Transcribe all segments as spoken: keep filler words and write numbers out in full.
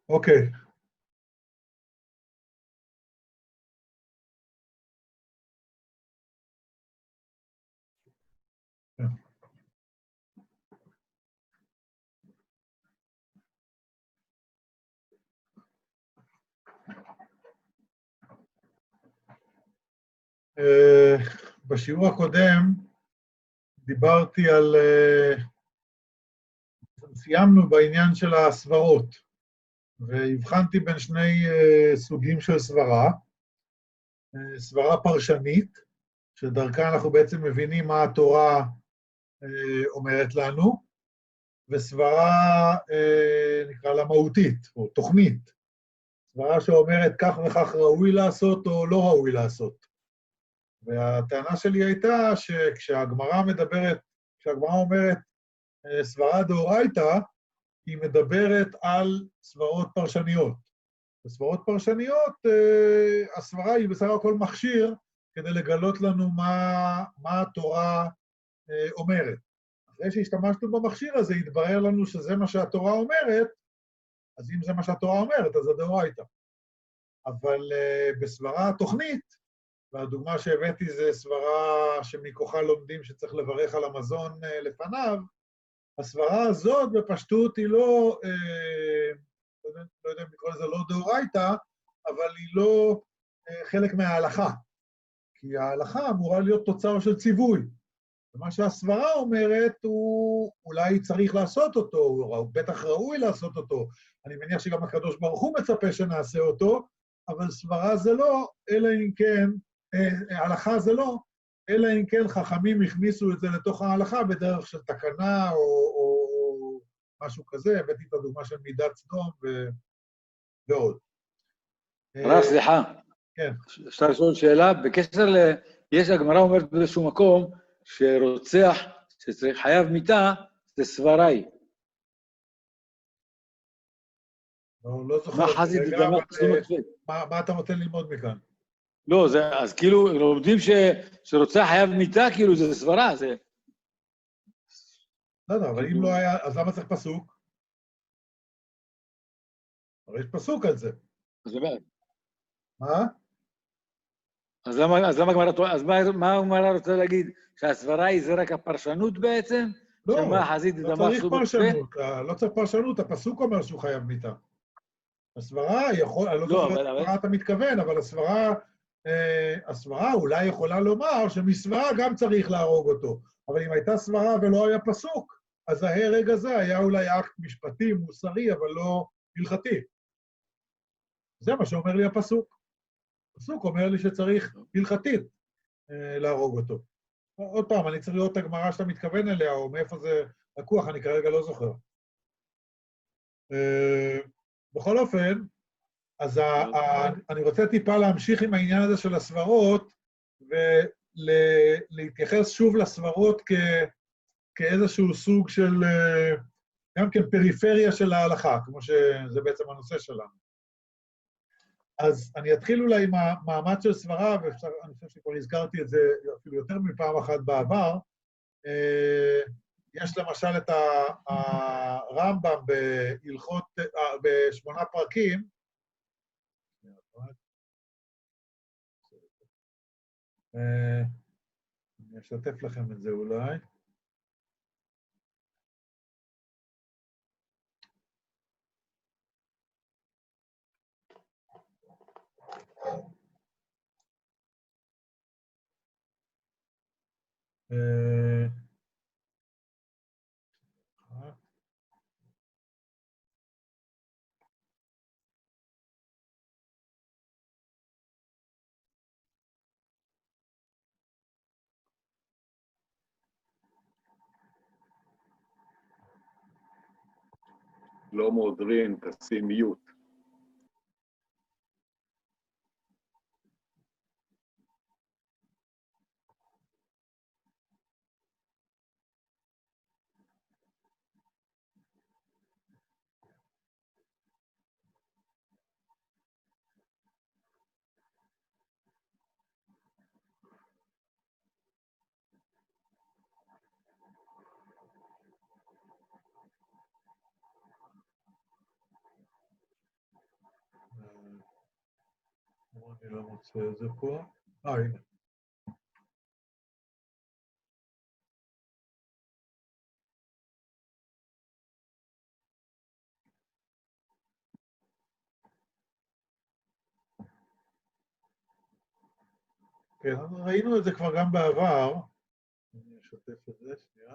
אוקיי. בשיעור הקודם דיברתי על, סיימנו בעניין של הסברות, והבחנתי בין שני סוגים של סברה, סברה פרשנית, שדרכה אנחנו בעצם מבינים מה התורה אומרת לנו, וסברה נקרא לה מהותית, או תוכנית, סברה שאומרת כך וכך ראוי לעשות או לא ראוי לעשות. והטענה שלי הייתה שכשהגמרא מדברת, כשהגמרא אומרת סברה דאורייתא, היא מדברת על סברות פרשניות. בסברות פרשניות, הסברה היא בסך הכל מכשיר כדי לגלות לנו מה, מה התורה אומרת. אחרי שהשתמשנו במכשיר הזה, התברר לנו שזה מה שהתורה אומרת, אז אם זה מה שהתורה אומרת, אז זה דאורייתא. אבל בסברה התוכנית, והדוגמה שהבאתי זה סברה שמכוחה לומדים שצריך לברך על המזון לפניו, הסברה הזאת בפשטות היא לא, אה, לא יודע אם לקרוא לזה לא דאורייתא, אבל היא לא אה, חלק מההלכה. כי ההלכה אמורה להיות תוצר של ציווי. ומה שהסברה אומרת הוא אולי צריך לעשות אותו, הוא בטח ראוי לעשות אותו. אני מניח שגם הקדוש ברוך הוא מצפה שנעשה אותו, אבל סברה זה לא, אלא אם כן, אה, ההלכה זה לא, אלא אם כן חכמים הכניסו את זה לתוך ההלכה בדרך של תקנה או, או, או משהו כזה, הבאתי את הדוגמה של מידת סדום ו... ועוד. הרב, סליחה. כן. אפשר לשאול שאלה? בקשר ל... יש הגמרא אומרת באיזשהו מקום שרוצח שצריך חייב מיתה, זה סבראי. לא, לא זוכר. מה חזית רגע, דמה? אבל, מה, מה אתה רוצה ללמוד מכאן? לא, זה, אז כאילו, לומדים ש, שרוצח חייב מיתה, כאילו זה סברה, זה... לא, לא, אבל אם לא היה, אז למה צריך פסוק? הרי יש פסוק על זה. אז למה? מה? אז למה, אז למה גמרא, אז מה, מה הגמרא רוצה להגיד? שהסברה היא זה רק הפרשנות בעצם? לא, שמה חזית לא דמה צריך סוג פרשנות, לא צריך פרשנות, הפסוק אומר שהוא חייב מיתה. הסברה יכול, אני לא זוכר אבל, אבל... מה אתה מתכוון, אבל הסברה, אה, הסברה אולי יכולה לומר שמסברה גם צריך להרוג אותו. אבל אם הייתה סברה ולא היה פסוק, אז ההרג הזה היה אולי אקט משפטי, מוסרי, אבל לא הלכתי. זה מה שאומר לי הפסוק. הפסוק אומר לי שצריך הלכתית אה, להרוג אותו. עוד פעם, אני צריך לראות את הגמרא שאתה מתכוון אליה, או מאיפה זה לקוח, אני כרגע לא זוכר. אה, בכל אופן, אז ה, ה, אני רוצה טיפה להמשיך עם העניין הזה של הסברות, ולהתייחס שוב לסברות כ, כאיזשהו סוג של, גם כן פריפריה של ההלכה, כמו שזה בעצם הנושא שלנו. אז אני אתחיל אולי עם המעמד של סברה, ואני חושב שכבר הזכרתי את זה אפילו יותר מפעם אחת בעבר. יש למשל את הרמב"ם בהלכות, בשמונה פרקים, אני אשתף לכם את זה אולי. לא מודרין, תשים מיוט. אני לא מוצא את זה פה. אה, הנה. כן, ראינו את זה כבר גם בעבר. אני אשתף את זה, שנייה.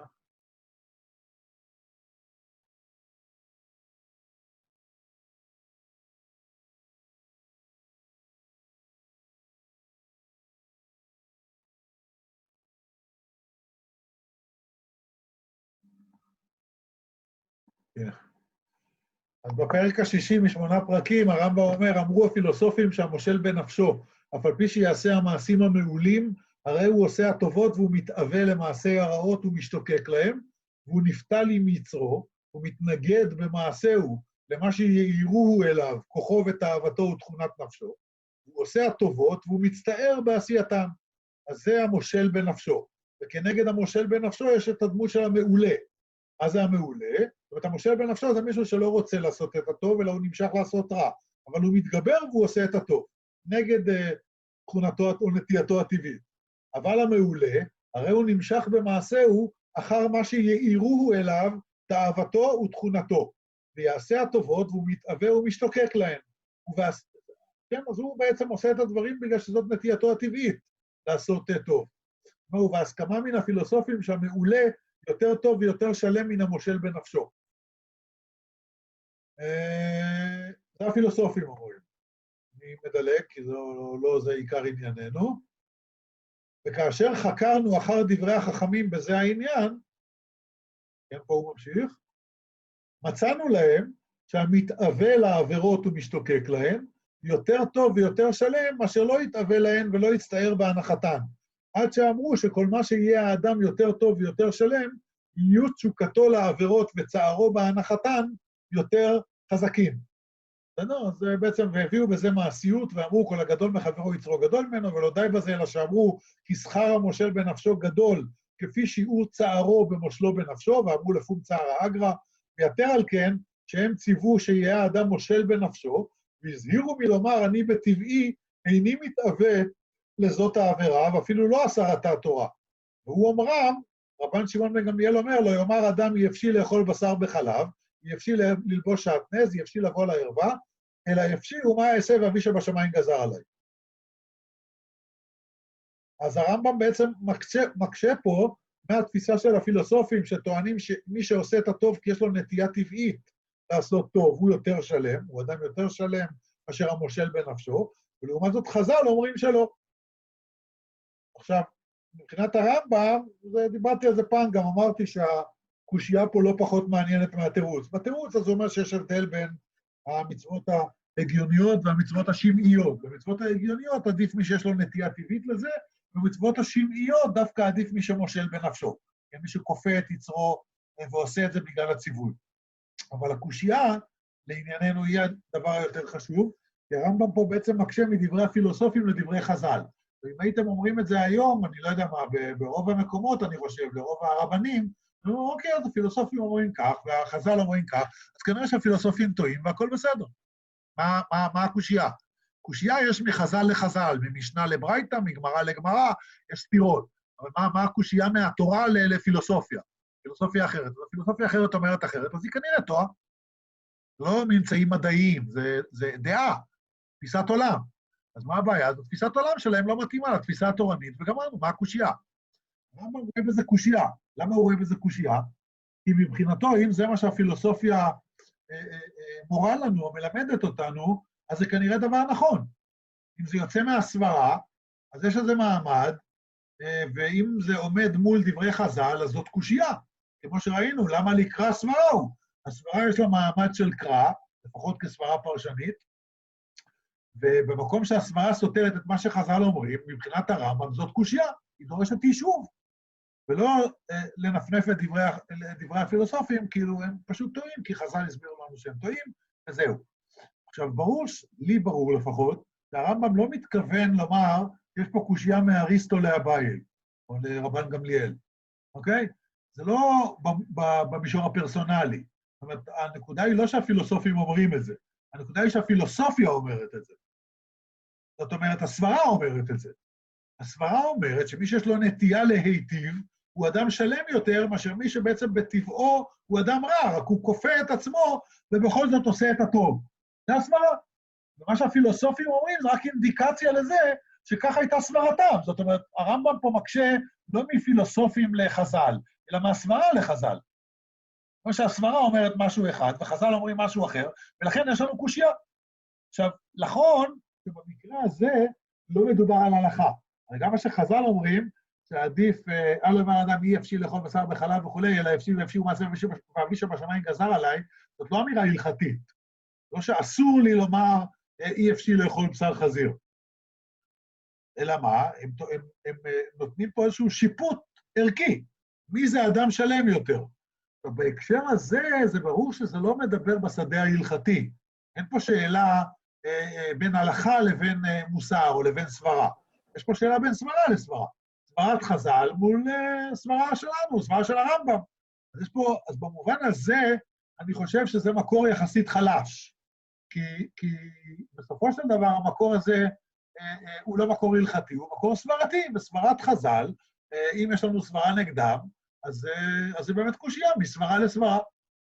הנה. אז בפרק השישי משמונה פרקים, הרמב"ם אומר, אמרו הפילוסופים שהמושל בנפשו, אף על פי שיעשה המעשים המעולים, הרי הוא עושה הטובות והוא מתאווה למעשי הרעות ומשתוקק להם, והוא נפתל עם יצרו, הוא מתנגד במעשהו למה שיראוהו אליו, כוחו ותאוותו ותכונת נפשו, הוא עושה הטובות והוא מצטער בעשייתן. אז זה המושל בנפשו. וכנגד המושל בנפשו יש את הדמות של המעולה. אז זה המעולה, זאת אומרת, המושל בנפשו זה מישהו שלא רוצה לעשות את הטוב, אלא הוא נמשך לעשות רע. אבל הוא מתגבר והוא עושה את הטוב, נגד uh, תכונתו או נטייתו הטבעית. אבל המעולה, הרי הוא נמשך במעשהו אחר מה שיעירוהו אליו, תאוותו ותכונתו, ויעשה הטובות והוא מתאווה ומשתוקק להן. ובעש... כן, אז הוא בעצם עושה את הדברים בגלל שזאת נטייתו הטבעית, לעשות טוב. ובהסכמה מן הפילוסופים שהמעולה יותר טוב ויותר שלם מן המושל בנפשו. זה הפילוסופים אומרים. אני מדלג, כי לא, לא זה עיקר ענייננו. וכאשר חקרנו אחר דברי החכמים בזה העניין, כן, פה הוא ממשיך, מצאנו להם שהמתאווה לעבירות ומשתוקק להן, יותר טוב ויותר שלם, מאשר לא יתאווה להן ולא יצטער בהנחתן. עד שאמרו שכל מה שיהיה האדם יותר טוב ויותר שלם, יהיו תשוקתו לעבירות וצערו בהנחתן יותר חזקים. בסדר? אז בעצם, והביאו בזה מעשיות, ואמרו, כל הגדול מחברו יצרו גדול ממנו, ולא די בזה, אלא שאמרו, כי שכר המושל בנפשו גדול, כפי שיעור צערו במושלו בנפשו, ואמרו לפום צער האגרא, ויתר על כן, שהם ציוו שיהיה האדם מושל בנפשו, והזהירו מלומר, אני בטבעי איני מתאווה לזאת העבירה, ואפילו לא הסרתה התורה. והוא אומרם, רבן שמעון בן גמליאל אומר לו, יאמר אדם יפשי לאכול בשר בחלב, יפשי ללבוש שעטנז, יפשי לבוא לערווה, אלא יפשי ומה יעשה ואבי שבשמיים גזר עליי. אז הרמב"ם בעצם מקשה, מקשה פה מהתפיסה של הפילוסופים שטוענים שמי שעושה את הטוב כי יש לו נטייה טבעית לעשות טוב, הוא יותר שלם, הוא אדם יותר שלם אשר המושל בנפשו, ולעומת זאת חז"ל אומרים שלא. עכשיו, מבחינת הרמב"ם, דיברתי על זה פעם, גם אמרתי שהקושייה פה לא פחות מעניינת מהתירוץ. בתירוץ אז הוא אומר שיש הבדל בין המצוות ההגיוניות והמצוות השמעיות. במצוות ההגיוניות עדיף מי שיש לו נטייה טבעית לזה, ובמצוות השמעיות דווקא עדיף מי שמושל בנפשו. מי שכופה את יצרו ועושה את זה בגלל הציווי. אבל הקושייה, לענייננו, היא הדבר היותר חשוב, כי הרמב"ם פה בעצם מקשה מדברי הפילוסופים לדברי חז"ל. ואם הייתם אומרים את זה היום, אני לא יודע מה, ברוב המקומות, אני חושב, לרוב הרבנים, אומרים, אוקיי, אז הפילוסופים אומרים כך, והחז"ל אומרים כך, אז כנראה שהפילוסופים טועים, והכל בסדר. מה, מה, מה הקושייה? קושייה יש מחז"ל לחז"ל, ממשנה לברייתא, מגמרא לגמרא, יש סתירות. אבל מה, מה הקושייה מהתורה לפילוסופיה? פילוסופיה אחרת. הפילוסופיה אחרת אומרת אחרת, אז היא כנראה טועה. לא ממצאים מדעיים, זה, זה דעה, תפיסת עולם. אז מה הבעיה? אז התפיסת עולם שלהם לא מתאימה לתפיסה התורנית, וגמרנו, מה הקושייה? למה הוא רואה בזה קושייה? למה הוא רואה בזה קושייה? כי מבחינתו, אם זה מה שהפילוסופיה אה, אה, מורה לנו, או מלמדת אותנו, אז זה כנראה דבר נכון. אם זה יוצא מהסברה, אז יש לזה מעמד, אה, ואם זה עומד מול דברי חז"ל, אז זאת קושייה. כמו שראינו, למה לקרוא סברה הוא? הסברה יש לה מעמד של קרא, לפחות כסברה פרשנית, ובמקום שהסברה סותרת את מה שחז"ל אומרים, מבחינת הרמב"ם, זאת קושייה, היא דורשת יישוב, ולא אה, לנפנף את דברי, דברי הפילוסופים, כאילו הם פשוט טועים, כי חז"ל הסבירו לנו שהם טועים, וזהו. עכשיו, ברור, לי ברור לפחות, שהרמב"ם לא מתכוון לומר, יש פה קושייה מאריסטו לאביי, או לרבן גמליאל, אוקיי? זה לא במישור הפרסונלי. זאת אומרת, הנקודה היא לא שהפילוסופים אומרים את זה, הנקודה היא שהפילוסופיה אומרת את זה. זאת אומרת, הסברה אומרת את זה. הסברה אומרת שמי שיש לו נטייה להיטיב, הוא אדם שלם יותר, מאשר מי שבעצם בטבעו הוא אדם רע, רק הוא כופה את עצמו, ובכל זאת עושה את הטוב. זה הסברה. ומה שהפילוסופים אומרים, זה רק אינדיקציה לזה, שככה הייתה סברתם. זאת אומרת, הרמב"ם פה מקשה לא מפילוסופים לחז"ל, אלא מהסברה לחז"ל. כמו שהסברה אומרת משהו אחד, וחז"ל אומרים משהו אחר, ולכן יש לנו קושיה. עכשיו, נכון, שבמקרה הזה לא מדובר על הלכה. אבל גם מה שחז"ל אומרים, שעדיף, אל יאמר אדם אי אפשי לאכול בשר בחלב וכולי, אלא אפשי ואפשי ומעשה ואבי שבשמיים גזר עליי, זאת לא אמירה הלכתית. לא שאסור לי לומר אי אפשי לאכול בשר חזיר. אלא מה? הם, הם, הם נותנים פה איזשהו שיפוט ערכי. מי זה אדם שלם יותר? בהקשר הזה, זה ברור שזה לא מדבר בשדה ההלכתי. אין פה שאלה אה, בין הלכה לבין אה, מוסר או לבין סברה. יש פה שאלה בין סברה לסברה. סברת חז"ל מול אה, סברה שלנו, סברה של הרמב"ם. אז יש פה, אז במובן הזה, אני חושב שזה מקור יחסית חלש. כי, כי בסופו של דבר, המקור הזה אה, אה, הוא לא מקור הלכתי, הוא מקור סברתי. בסברת חז"ל, אה, אם יש לנו סברה נגדם, אז, אה, אז זה באמת קושיה, מסברה לסברה.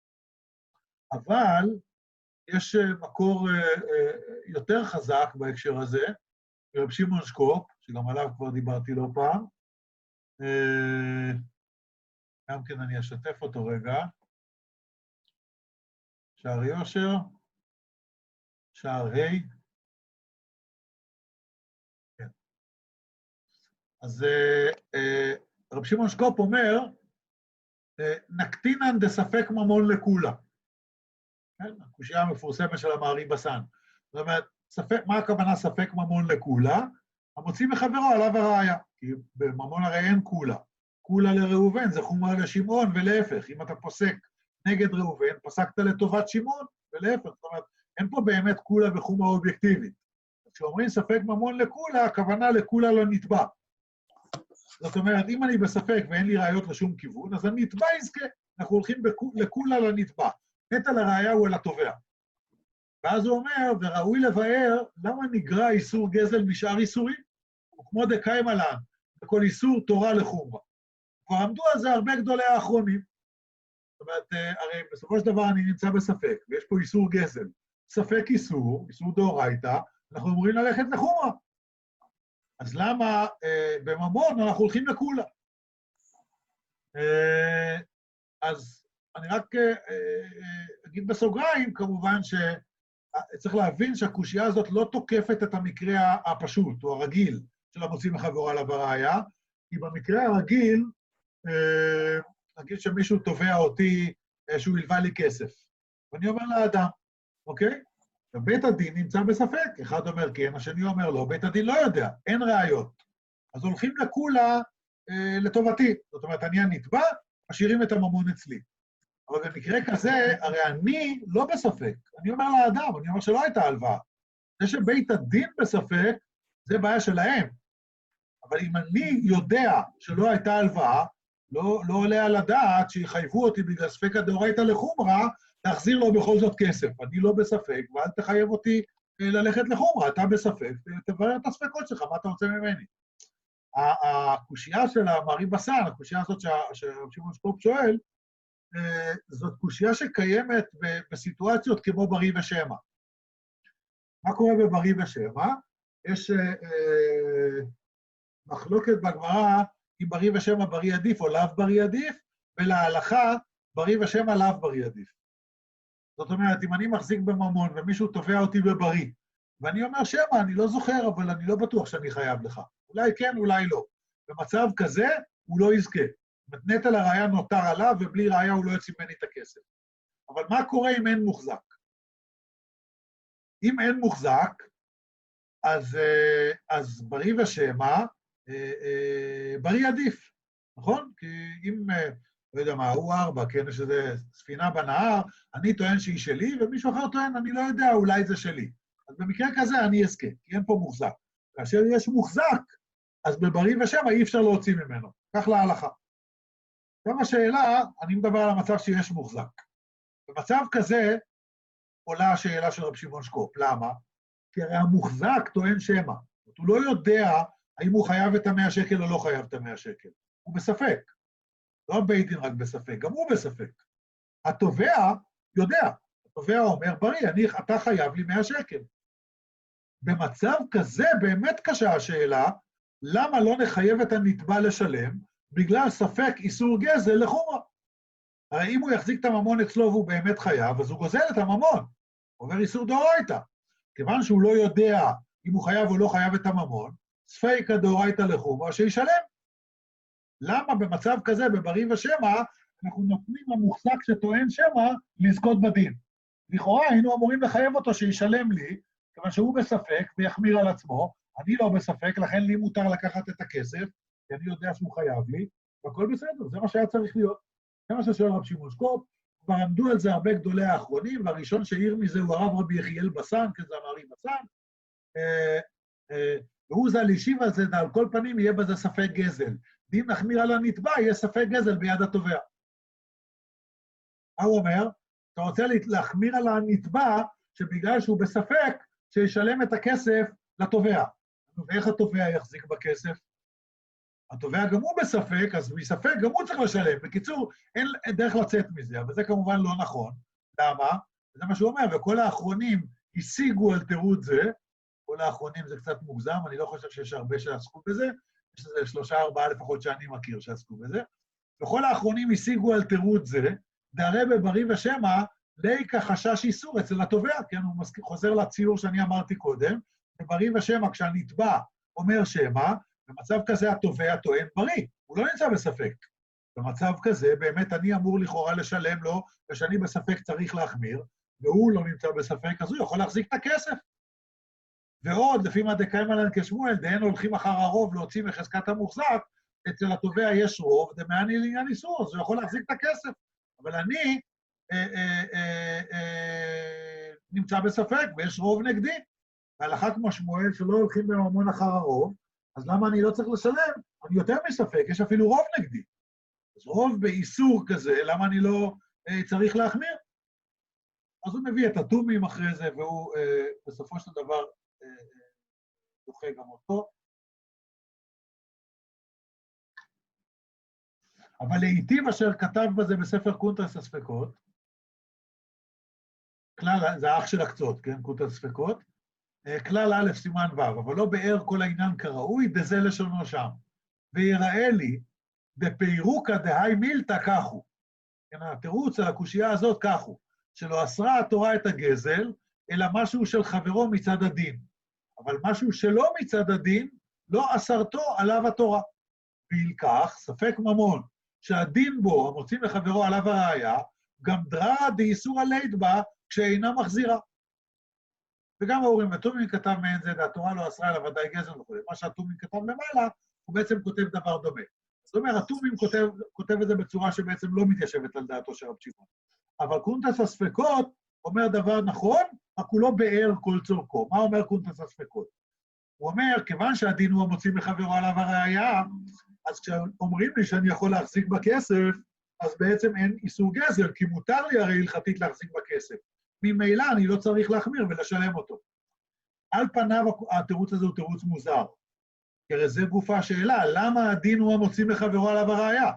אבל יש מקור אה, אה, יותר חזק בהקשר הזה, רב שמעון שקופ, שגם עליו כבר דיברתי לא פעם, אה, גם כן אני אשתף אותו רגע, שער יושר, שער ה', כן. אז אה, אה, רב שמעון שקופ אומר, אה, נקטינן דספק ממון לכולה. כן? הקושיה המפורסמת של המארי בסן. זאת אומרת, ספק, מה הכוונה ספק ממון לכולה? המוציא מחברו עליו הראיה, כי בממון הרי אין כולה. כולה לראובן זה חומר לשמעון, ולהפך, אם אתה פוסק נגד ראובן, פסקת לטובת שמעון, ולהפך. זאת אומרת, אין פה באמת כולה וחומר אובייקטיבית. כשאומרים ספק ממון לכולה, הכוונה לכולה לא נתבע. זאת אומרת, אם אני בספק ואין לי ראיות לשום כיוון, אז הנתבע יזכה. אנחנו הולכים לכולה לנתבע. נטל הראיה הוא על התובע. ואז הוא אומר, וראוי לבאר, למה נגרע איסור גזל משאר איסורים? הוא כמו דקאי מלן, וכל איסור תורה לחומרה. כבר עמדו על זה הרבה גדולי האחרונים. זאת אומרת, הרי בסופו של דבר אני נמצא בספק, ויש פה איסור גזל. ספק איסור, איסור דאורייתא, אנחנו אמורים ללכת לחומרה. אז למה אה, בממון אנחנו הולכים לכולה? אה, אז אני רק אה, אה, אגיד בסוגריים, כמובן שצריך להבין שהקושיה הזאת לא תוקפת את המקרה הפשוט, או הרגיל, של המוציא מחברו עליו הראיה, כי במקרה הרגיל, אה, נגיד שמישהו תובע אותי אה, שהוא ילווה לי כסף. ואני אומר לאדם, אוקיי? ובית הדין נמצא בספק, אחד אומר כן, השני אומר לא, בית הדין לא יודע, אין ראיות. אז הולכים לכולה אה, לטובתי. זאת אומרת, אני הנתבע, משאירים את הממון אצלי. אבל במקרה כזה, הרי אני לא בספק. אני אומר לאדם, אני אומר שלא הייתה הלוואה. זה שבית הדין בספק, זה בעיה שלהם. אבל אם אני יודע שלא הייתה הלוואה, לא, לא עולה על הדעת שיחייבו אותי בגלל ספק הדאורייתא לחומרה, להחזיר לו בכל זאת כסף. אני לא בספק, ואל תחייב אותי ללכת לחומרה. אתה בספק, תברר את הספקות שלך, מה אתה רוצה ממני? הקושיה של המארי בסן, הקושיה הזאת שרב שמעון שקופ שואל, זאת קושיה שקיימת בסיטואציות כמו בריא ושמע. מה קורה בבריא ושמע? יש מחלוקת בגמרא אם בריא ושמע בריא עדיף או לאו בריא עדיף, ולהלכה בריא ושמע לאו בריא עדיף. זאת אומרת, אם אני מחזיק בממון ומישהו תובע אותי בבריא, ואני אומר שמע, אני לא זוכר, אבל אני לא בטוח שאני חייב לך. אולי כן, אולי לא. במצב כזה, הוא לא יזכה. נטל הראיה נותר עליו, ובלי ראיה הוא לא יוצא ממני את הכסף. אבל מה קורה אם אין מוחזק? אם אין מוחזק, אז, אז בריא ושמע, בריא עדיף, נכון? כי אם, לא יודע מה, הוא ארבע, כן, יש איזו ספינה בנהר, אני טוען שהיא שלי, ומישהו אחר טוען, אני לא יודע, אולי זה שלי. אז במקרה כזה אני אזכה, כי אין פה מוחזק. כאשר יש מוחזק, אז בבריא ושמע אי אפשר להוציא ממנו. כך להלכה. גם השאלה, אני מדבר על המצב שיש מוחזק. במצב כזה עולה השאלה של רב שמעון שקופ. למה? כי הרי המוחזק טוען שמא. הוא לא יודע האם הוא חייב את המאה שקל או לא חייב את המאה שקל. הוא בספק. לא בית דין רק בספק, גם הוא בספק. התובע יודע. התובע אומר, בריא, אני, אתה חייב לי מאה שקל. במצב כזה באמת קשה השאלה, למה לא נחייב את הנתבע לשלם, בגלל ספק איסור גזל לחומרה. הרי אם הוא יחזיק את הממון אצלו והוא באמת חייב, אז הוא גוזל את הממון. עובר איסור דאורייתא. כיוון שהוא לא יודע אם הוא חייב או לא חייב את הממון, ספיקא דאורייתא לחומרה, שישלם. למה במצב כזה, בבריא ושמא, אנחנו נותנים למוחזק שטוען שמא לזכות בדין? לכאורה היינו אמורים לחייב אותו שישלם לי, כיוון שהוא בספק ויחמיר על עצמו, אני לא בספק, לכן לי מותר לקחת את הכסף, כי אני יודע שהוא חייב לי, והכל בסדר, זה מה שהיה צריך להיות. זה מה ששואל רב שמעון שקופ, כבר עמדו על זה הרבה גדולי האחרונים, והראשון שהעיר מזה הוא הרב רבי יחיאל בסן, כזמרי בסן, והוא ז"ל השיב על זה, על כל פנים יהיה בזה ספק גזל. ואם נחמיר על הנתבע, יהיה ספק גזל ביד התובע. מה הוא אומר? אתה רוצה להחמיר על הנתבע, שבגלל שהוא בספק, שישלם את הכסף לתובע. ואיך התובע יחזיק בכסף? התובע גם הוא בספק, אז מספק גם הוא צריך לשלם. בקיצור, אין דרך לצאת מזה, אבל זה כמובן לא נכון. למה? זה מה שהוא אומר, וכל האחרונים השיגו על תירוץ זה, כל האחרונים זה קצת מוגזם, אני לא חושב שיש הרבה שעסקו בזה, יש איזה שלושה, ארבעה לפחות שאני מכיר שעסקו בזה, וכל האחרונים השיגו על תירוץ זה, דהרי בבריא ושמא, ליקא חשש איסור אצל התובע, כן, הוא חוזר לציור שאני אמרתי קודם, בבריא ושמא, כשהנתבע אומר שמא, במצב כזה התובע טוען בריא, הוא לא נמצא בספק. במצב כזה באמת אני אמור לכאורה לשלם לו, ושאני בספק צריך להחמיר, והוא לא נמצא בספק, אז הוא יכול להחזיק את הכסף. ועוד, לפי מה דקיימא לן כשמואל, דהן הולכים אחר הרוב להוציא מחזקת המוחזק, אצל התובע יש רוב, דמעני לעניין איסור, אז הוא יכול להחזיק את הכסף. אבל אני אה, אה, אה, אה, נמצא בספק, ויש רוב נגדי. והלכה כמו שמואל שלא הולכים בממון אחר הרוב, אז למה אני לא צריך לשלם? אני יותר מספק, יש אפילו רוב נגדי. אז רוב באיסור כזה, למה אני לא אה, צריך להחמיר? אז הוא מביא את התומים אחרי זה, והוא אה, בסופו של דבר אה, אה, דוחה גם אותו. אבל לעיתים אשר כתב בזה בספר קונטרס הספקות, כלל, זה האח של הקצות, כן, קונטרס הספקות, כלל א' סימן ו', אבל לא באר כל העניין כראוי, דזה לשונו שם. ויראה לי, בפירוקה דהי מילתא ככו. כן, התירוץ על הקושייה הזאת ככו, שלא אסרה התורה את הגזל, אלא משהו של חברו מצד הדין. אבל משהו שלא מצד הדין, לא אסרתו עליו התורה. וילקח, ספק ממון, שהדין בו, המוציא מחברו עליו הראיה, גם דרא דאיסורא לית בה, כשאינה מחזירה. וגם האורים והתומים כתב מעין זה, והתורה לא אסרה אלא ודאי גזל וכו'. מה שהתומים כתב למעלה, הוא בעצם כותב דבר דומה. זאת אומרת, התומים כותב, כותב את זה בצורה שבעצם לא מתיישבת על דעתו של רב שמעון. אבל קונטרס הספקות אומר דבר נכון, רק הוא לא באר כל צורכו. מה אומר קונטרס הספקות? הוא אומר, כיוון שהדין הוא המוציא מחברו עליו הראיה, אז כשאומרים לי שאני יכול להחזיק בכסף, אז בעצם אין איסור גזל, כי מותר לי הרי הלכתית להחזיק בכסף. ממילא אני לא צריך להחמיר ולשלם אותו. על פניו התירוץ הזה הוא תירוץ מוזר. כי הרי זה גופה השאלה, למה הדין הוא המוציא מחברו עליו הראיה?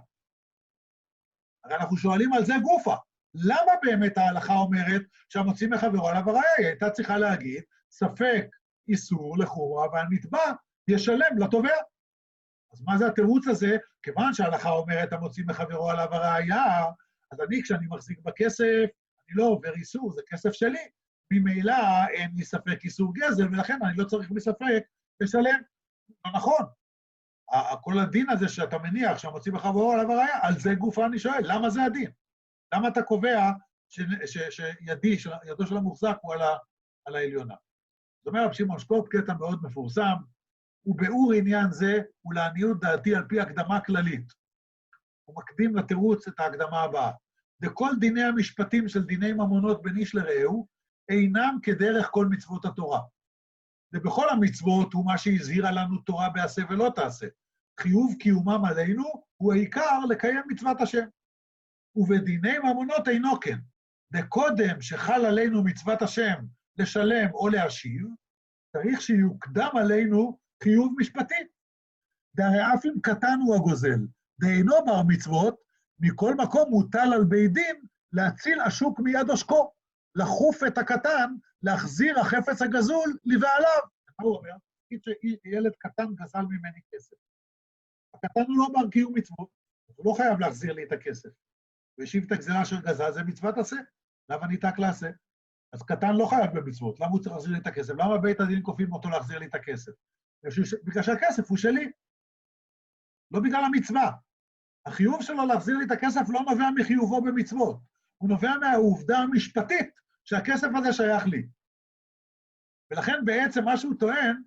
הרי אנחנו שואלים על זה גופה. למה באמת ההלכה אומרת שהמוציא מחברו עליו הראיה? היא הייתה צריכה להגיד, ספק איסור לחומרה, והנתבע ישלם לתובע. אז מה זה התירוץ הזה? כיוון שההלכה אומרת המוציא מחברו עליו הראיה, אז אני כשאני מחזיק בכסף, אני לא עובר איסור, זה כסף שלי. ממילא אין לי ספק איסור גזל, ולכן אני לא צריך בספק לשלם. לא נכון. כל הדין הזה שאתה מניח שהמוציא מחברו עליו הראיה, על זה גופה אני שואל, למה זה הדין? למה אתה קובע שידי, ידו של המוחזק הוא על, ה, על העליונה? זאת אומרת, רב שמעון שקופ, קטע מאוד מפורסם, וביאור עניין זה הוא לעניות דעתי על פי הקדמה כללית. הוא מקדים לתירוץ את ההקדמה הבאה. וכל דיני המשפטים של דיני ממונות בין איש לרעהו, אינם כדרך כל מצוות התורה. ובכל המצוות הוא מה שהזהירה לנו תורה בעשה ולא תעשה. חיוב קיומם עלינו הוא העיקר לקיים מצוות השם. ובדיני ממונות אינו כן. וקודם שחל עלינו מצוות השם לשלם או להשיב, צריך שיוקדם עלינו חיוב משפטי. דהרי אף אם קטן הוא הגוזל, דאינו בר מצוות, מכל מקום מוטל על בית דין להציל השוק מיד עושקו, לחוף את הקטן, להחזיר החפץ הגזול לבעליו. מה הוא אומר? ילד קטן גזל ממני כסף. הקטן הוא לא בר קיום מצוות, הוא לא חייב להחזיר לי את הכסף. הוא השיב את הגזלה אשר גזל, זה מצוות עשה. למה ניתק לעשה? אז קטן לא חייב במצוות, למה הוא צריך להחזיר לי את הכסף? למה בית הדין כופים אותו להחזיר לי את הכסף? בגלל שהכסף הוא שלי, לא בגלל המצווה. החיוב שלו להחזיר לי את הכסף לא נובע מחיובו במצוות, הוא נובע מהעובדה המשפטית שהכסף הזה שייך לי. ולכן בעצם מה שהוא טוען,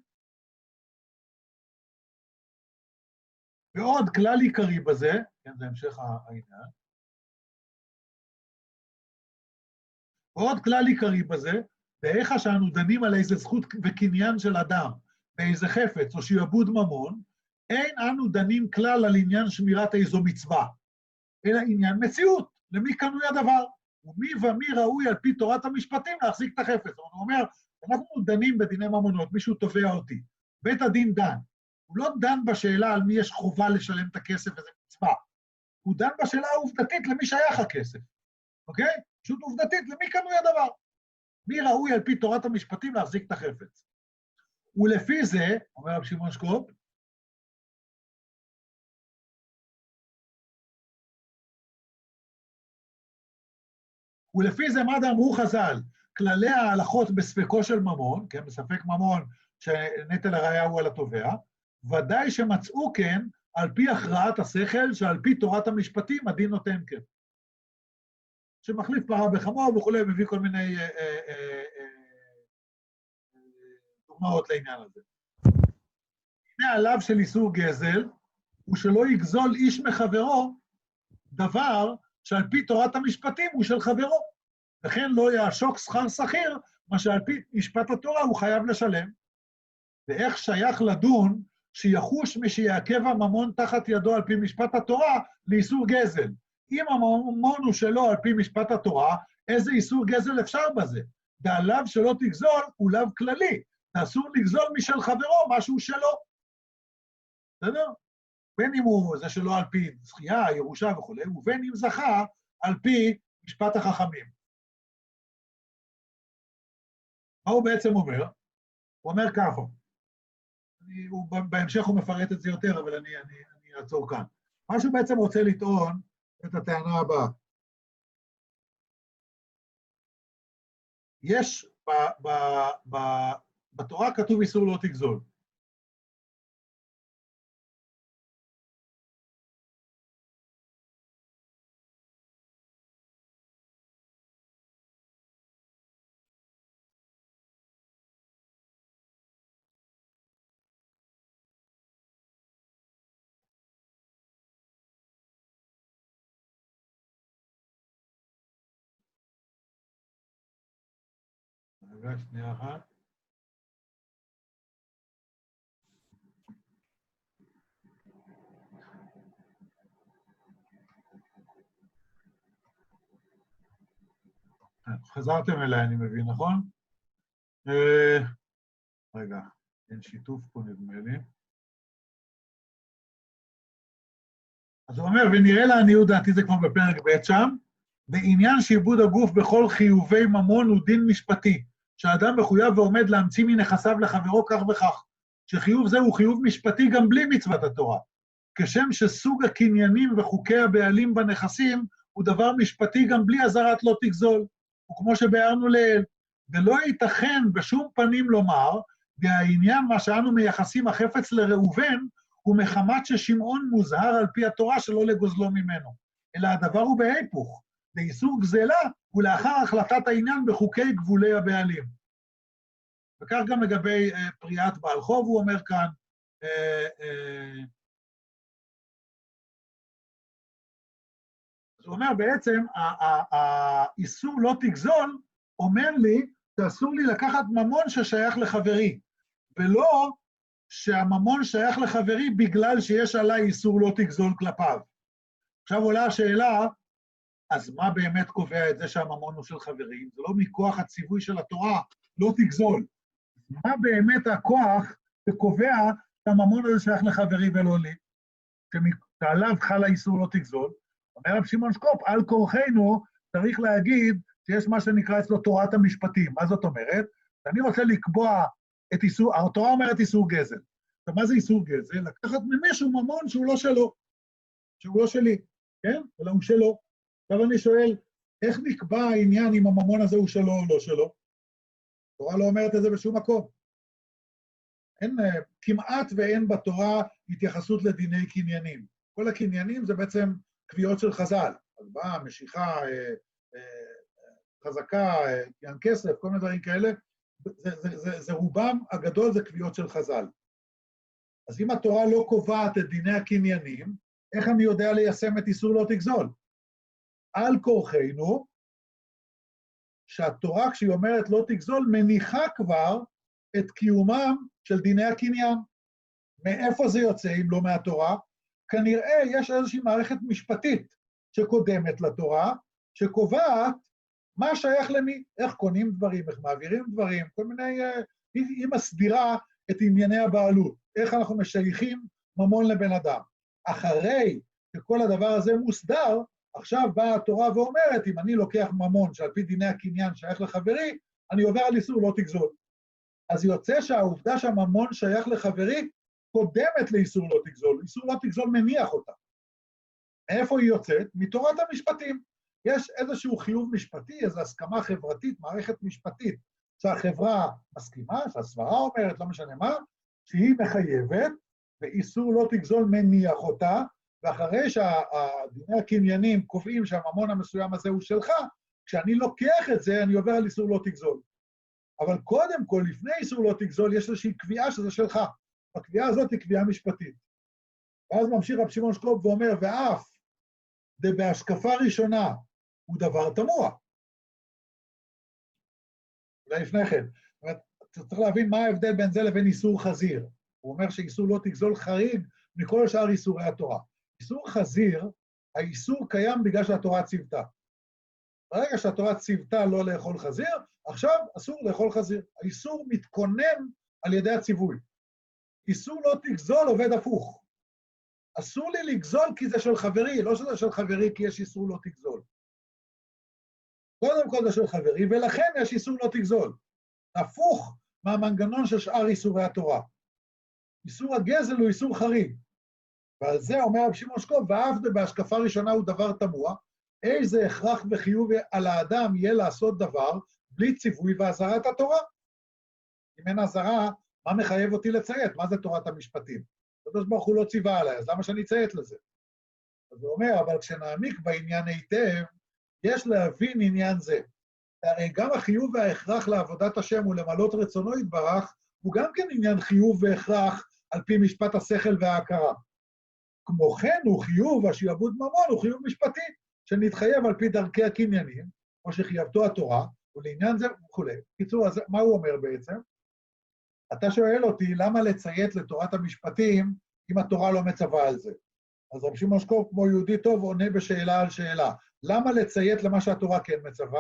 ועוד כלל עיקרי בזה, כן, זה המשך העניין, ועוד כלל עיקרי בזה, באיך שאנו דנים על איזה זכות וקניין של אדם, באיזה חפץ או שיעבוד ממון, אין אנו דנים כלל על עניין שמירת איזו מצווה, אלא עניין מציאות, למי קנוי הדבר, ומי ומי ראוי על פי תורת המשפטים להחזיק את החפץ. הוא אומר, אנחנו דנים בדיני ממונות, מישהו תובע אותי, בית הדין דן, הוא לא דן בשאלה על מי יש חובה לשלם את הכסף וזה מצווה, הוא דן בשאלה העובדתית למי שייך הכסף, אוקיי? פשוט עובדתית, למי קנוי הדבר? מי ראוי על פי תורת המשפטים להחזיק את החפץ? ולפי זה, אומר רב שמעון שקופ, ולפי זה מה דאמרו חז"ל, כללי ההלכות בספקו של ממון, כן, בספק ממון שנטל הראיה הוא על התובע, ודאי שמצאו כן על פי הכרעת השכל, שעל פי תורת המשפטים הדין נותן כן. שמחליף פרה בחמור וכולי, מביא כל מיני אה, אה, אה, אה, דוגמאות לעניין הזה. הנה עליו של איסור גזל, הוא שלא יגזול איש מחברו, דבר שעל פי תורת המשפטים הוא של חברו. וכן לא יעשוק שכר שכיר, מה שעל פי משפט התורה הוא חייב לשלם. ואיך שייך לדון שיחוש מי שיעכב הממון תחת ידו על פי משפט התורה לאיסור גזל. אם הממון הוא שלו על פי משפט התורה, איזה איסור גזל אפשר בזה? ועליו שלא תגזול הוא לאו כללי. אסור לגזול משל חברו משהו שלו. בסדר? בין אם הוא זה שלו על פי זכייה, ירושה וכו', ובין אם זכה על פי משפט החכמים. מה הוא בעצם אומר? הוא אומר ככה. אני, הוא, בהמשך הוא מפרט את זה יותר, אבל אני, אני, אני אעצור כאן. מה שהוא בעצם רוצה לטעון את הטענה הבאה. יש, ב, ב, ב, בתורה כתוב איסור לא תגזול. רגע, שנייה אחת. חזרתם אליי, אני מבין, נכון? רגע, אין שיתוף פה, נדמה לי. אז הוא אומר, ונראה לעניות דעתי, זה כבר בפרק ב' שם, בעניין שעיבוד הגוף בכל חיובי ממון הוא דין משפטי, שהאדם מחויב ועומד להמציא מנכסיו לחברו כך וכך, שחיוב זה הוא חיוב משפטי גם בלי מצוות התורה, כשם שסוג הקניינים וחוקי הבעלים בנכסים הוא דבר משפטי גם בלי אזהרת לא תגזול, וכמו שבארנו לעיל, ולא ייתכן בשום פנים לומר, והעניין מה שאנו מייחסים החפץ לראובן, הוא מחמת ששמעון מוזהר על פי התורה שלא לגוזלו ממנו, אלא הדבר הוא בהיפוך, לאיסור גזלה ולאחר החלטת העניין בחוקי גבולי הבעלים. וכך גם לגבי uh, פריאת בעל חוב, הוא אומר כאן, uh, uh, אז הוא אומר בעצם, האיסור לא תגזול, אומר לי, שאסור לי לקחת ממון ששייך לחברי, ולא שהממון שייך לחברי בגלל שיש עליי איסור לא תגזול כלפיו. עכשיו עולה השאלה, אז מה באמת קובע את זה שהממון הוא של חברים? זה לא מכוח הציווי של התורה, לא תגזול. מה באמת הכוח שקובע שהממון הזה שייך לחברי ולא לי, שעליו חל האיסור לא תגזול? אומר רב שמעון שקופ, על כורחנו צריך להגיד שיש מה שנקרא אצלו תורת המשפטים. מה זאת אומרת? אני רוצה לקבוע את איסור, התורה אומרת איסור גזל. עכשיו, מה זה איסור גזל? לקחת ממישהו ממון שהוא לא שלו, שהוא לא שלי, כן? אלא הוא שלו. עכשיו אני שואל, איך נקבע העניין אם הממון הזה הוא שלו או לא שלו? התורה לא אומרת את זה בשום מקום. אין, כמעט ואין בתורה התייחסות לדיני קניינים. כל הקניינים זה בעצם קביעות של חז"ל. אז באה, משיכה, אה, אה, חזקה, עניין כסף, כל מיני דברים כאלה, זה, זה, זה, זה רובם הגדול זה קביעות של חז"ל. אז אם התורה לא קובעת את דיני הקניינים, איך אני יודע ליישם את איסור לא תגזול? על כורחנו, שהתורה כשהיא אומרת לא תגזול, מניחה כבר את קיומם של דיני הקניין. מאיפה זה יוצא אם לא מהתורה? כנראה יש איזושהי מערכת משפטית שקודמת לתורה, שקובעת מה שייך למי, איך קונים דברים, איך מעבירים דברים, כל מיני, היא מסדירה את ענייני הבעלות, איך אנחנו משייכים ממון לבן אדם. אחרי שכל הדבר הזה מוסדר, עכשיו באה התורה ואומרת, אם אני לוקח ממון שעל פי דיני הקניין שייך לחברי, אני עובר על איסור לא תגזול. אז יוצא שהעובדה שהממון שייך לחברי, קודמת לאיסור לא תגזול, איסור לא תגזול מניח אותה. מאיפה היא יוצאת? מתורת המשפטים. יש איזשהו חיוב משפטי, איזו הסכמה חברתית, מערכת משפטית, שהחברה מסכימה, שהסברה אומרת, לא משנה מה, שהיא מחייבת, ואיסור לא תגזול מניח אותה, ואחרי שהדיני הקניינים קובעים שהממון המסוים הזה הוא שלך, כשאני לוקח את זה, אני עובר על איסור לא תגזול. אבל קודם כל, לפני איסור לא תגזול, יש איזושהי קביעה שזה שלך. הקביעה הזאת היא קביעה משפטית. ואז ממשיך רב שמעון שקופ ואומר, ואף בהשקפה ראשונה הוא דבר תמוה. אולי לפני כן. זאת אומרת, צריך להבין מה ההבדל בין זה לבין איסור חזיר. הוא אומר שאיסור לא תגזול חריג מכל שאר איסורי התורה. איסור חזיר, האיסור קיים בגלל שהתורה ציוותה. ברגע שהתורה ציוותה לא לאכול חזיר, עכשיו אסור לאכול חזיר. האיסור מתכונן על ידי הציווי. איסור לא תגזול עובד הפוך. אסור לי לגזול כי זה של חברי, לא שזה של חברי כי יש איסור לא תגזול. קודם כל זה של חברי, ולכן יש איסור לא תגזול. הפוך מהמנגנון של שאר איסורי התורה. איסור הגזל הוא איסור חריג. ועל זה אומר רב שמעון שקופ, ואף בהשקפה ראשונה הוא דבר תמוה, איזה הכרח וחיוב על האדם יהיה לעשות דבר בלי ציווי והזרת התורה. אם אין הזרה, מה מחייב אותי לציית? מה זה תורת המשפטים? הקדוש ברוך הוא לא ציווה עליי, אז למה שאני אציית לזה? אז הוא אומר, אבל כשנעמיק בעניין היטב, יש להבין עניין זה. הרי גם החיוב וההכרח לעבודת השם ולמלות רצונו יתברך, הוא גם כן עניין חיוב והכרח על פי משפט השכל וההכרה. כמו כן הוא חיוב, השעבוד ממון הוא חיוב משפטי, שנתחייב על פי דרכי הקניינים, כמו שחייבתו התורה, ולעניין זה וכו'. קיצור, אז מה הוא אומר בעצם? אתה שואל אותי למה לציית לתורת המשפטים אם התורה לא מצווה על זה. אז רב שמעון שקופ, כמו יהודי טוב, עונה בשאלה על שאלה. למה לציית למה שהתורה כן מצווה?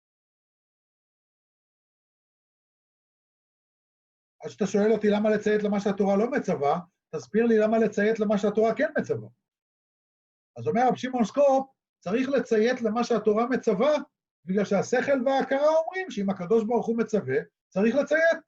אז שאתה שואל אותי למה לציית למה שהתורה לא מצווה, תסביר לי למה לציית למה שהתורה כן מצווה. אז אומר רב שמעון שקופ, צריך לציית למה שהתורה מצווה, בגלל שהשכל וההכרה אומרים שאם הקדוש ברוך הוא מצווה, צריך לציית.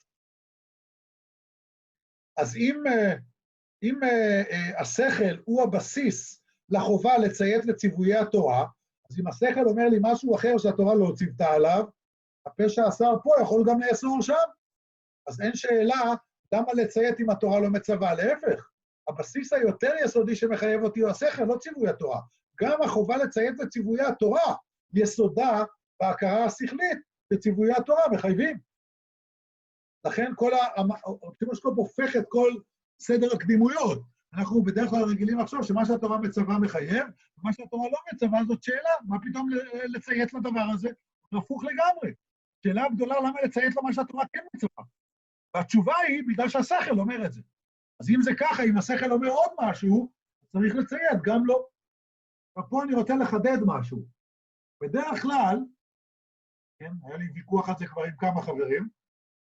אז אם, אם השכל הוא הבסיס לחובה לציית לציוויי התורה, אז אם השכל אומר לי משהו אחר שהתורה לא ציוותה עליו, הפה שאסר פה יכול גם לאסור שם. אז אין שאלה למה לציית אם התורה לא מצווה, להפך. הבסיס היותר יסודי שמחייב אותי הוא השכל, לא ציווי התורה. גם החובה לציית לציוויי התורה יסודה בהכרה השכלית לציוויי התורה מחייבים. לכן כל המשקופ הופך את כל סדר הקדימויות. אנחנו בדרך כלל רגילים לחשוב שמה שהתורה מצווה מחייב, ומה שהתורה לא מצווה זאת שאלה, מה פתאום לציית לדבר הזה? זה הפוך לגמרי. שאלה גדולה למה לציית למה שהתורה כן מצווה. והתשובה היא בגלל שהשכל אומר את זה. אז אם זה ככה, אם השכל אומר עוד משהו, צריך לציית, גם לא. ופה אני רוצה לחדד משהו. בדרך כלל, כן, היה לי ויכוח על זה כבר עם כמה חברים,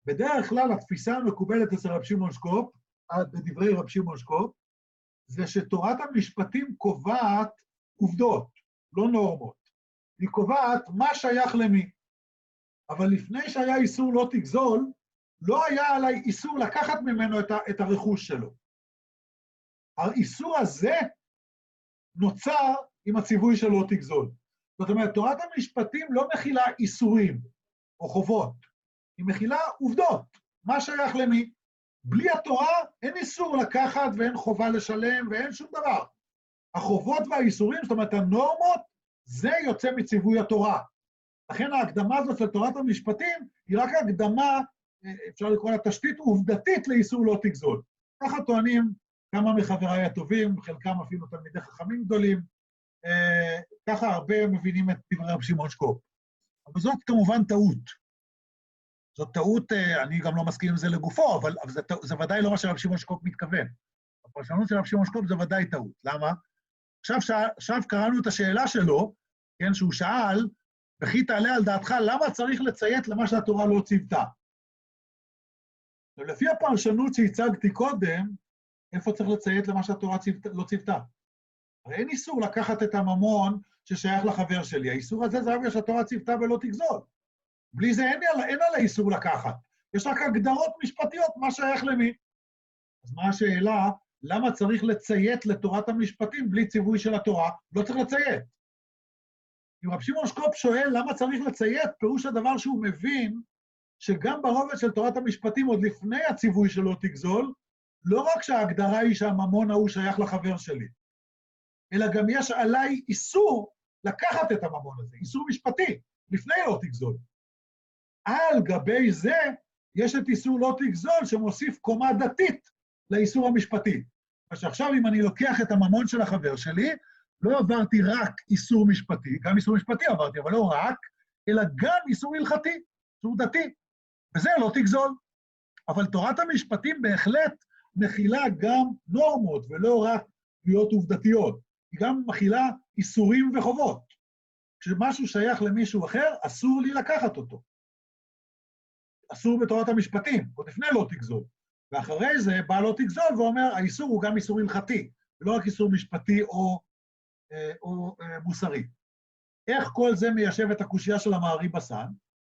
בדרך כלל התפיסה המקובלת אצל רב שמעון שקופ, בדברי רב שמעון שקופ, זה שתורת המשפטים קובעת עובדות, לא נורמות. היא קובעת מה שייך למי. אבל לפני שהיה איסור לא תגזול, לא היה עליי איסור לקחת ממנו את, ה, את הרכוש שלו. האיסור הזה נוצר עם הציווי של לא תגזול. זאת אומרת, תורת המשפטים לא מכילה איסורים או חובות, היא מכילה עובדות, מה שייך למי. בלי התורה אין איסור לקחת ואין חובה לשלם ואין שום דבר. החובות והאיסורים, זאת אומרת הנורמות, זה יוצא מציווי התורה. לכן ההקדמה הזאת של תורת המשפטים היא רק הקדמה, אפשר לקרוא לה תשתית עובדתית לאיסור לא תגזול. ככה טוענים כמה מחבריי הטובים, חלקם אפילו תלמידי חכמים גדולים, ככה הרבה מבינים את דברי רב שמעון שקופ. אבל זאת כמובן טעות. זאת טעות, אני גם לא מסכים עם זה לגופו, אבל, אבל זה, זה ודאי לא מה שרב שמעון שקופ מתכוון. הפרשנות של רב שמעון שקופ זה ודאי טעות. למה? עכשיו, עכשיו קראנו את השאלה שלו, כן, שהוא שאל, וכי תעלה על דעתך, למה צריך לציית למה שהתורה לא ציוותה? ולפי הפרשנות שהצגתי קודם, איפה צריך לציית למה שהתורה ציוות, לא ציוותה? הרי אין איסור לקחת את הממון ששייך לחבר שלי. האיסור הזה זה הרי שהתורה ציוותה ולא תגזול. בלי זה אין, אין על האיסור לקחת. יש רק הגדרות משפטיות, מה שייך למי. אז מה השאלה? למה צריך לציית לתורת המשפטים בלי ציווי של התורה? לא צריך לציית. אם רב שמעון שקופ שואל למה צריך לציית, פירוש הדבר שהוא מבין שגם ברובד של תורת המשפטים, עוד לפני הציווי שלו תגזול, לא רק שההגדרה היא שהממון ההוא שייך לחבר שלי, אלא גם יש עליי איסור לקחת את הממון הזה, איסור משפטי, לפני לא תגזול. על גבי זה יש את איסור לא תגזול שמוסיף קומה דתית לאיסור המשפטי. אז שעכשיו אם אני לוקח את הממון של החבר שלי, לא עברתי רק איסור משפטי, גם איסור משפטי עברתי, אבל לא רק, אלא גם איסור הלכתי, איסור דתי, וזה לא תגזול. אבל תורת המשפטים בהחלט מכילה גם נורמות, ולא רק קביעות עובדתיות. היא גם מכילה איסורים וחובות. כשמשהו שייך למישהו אחר, אסור לי לקחת אותו. אסור בתורת המשפטים, עוד לפני לא תגזול. ואחרי זה בא לא תגזול ואומר, האיסור הוא גם איסור הלכתי, ולא רק איסור משפטי או, או, או מוסרי. איך כל זה מיישב את הקושייה של המארי בסן?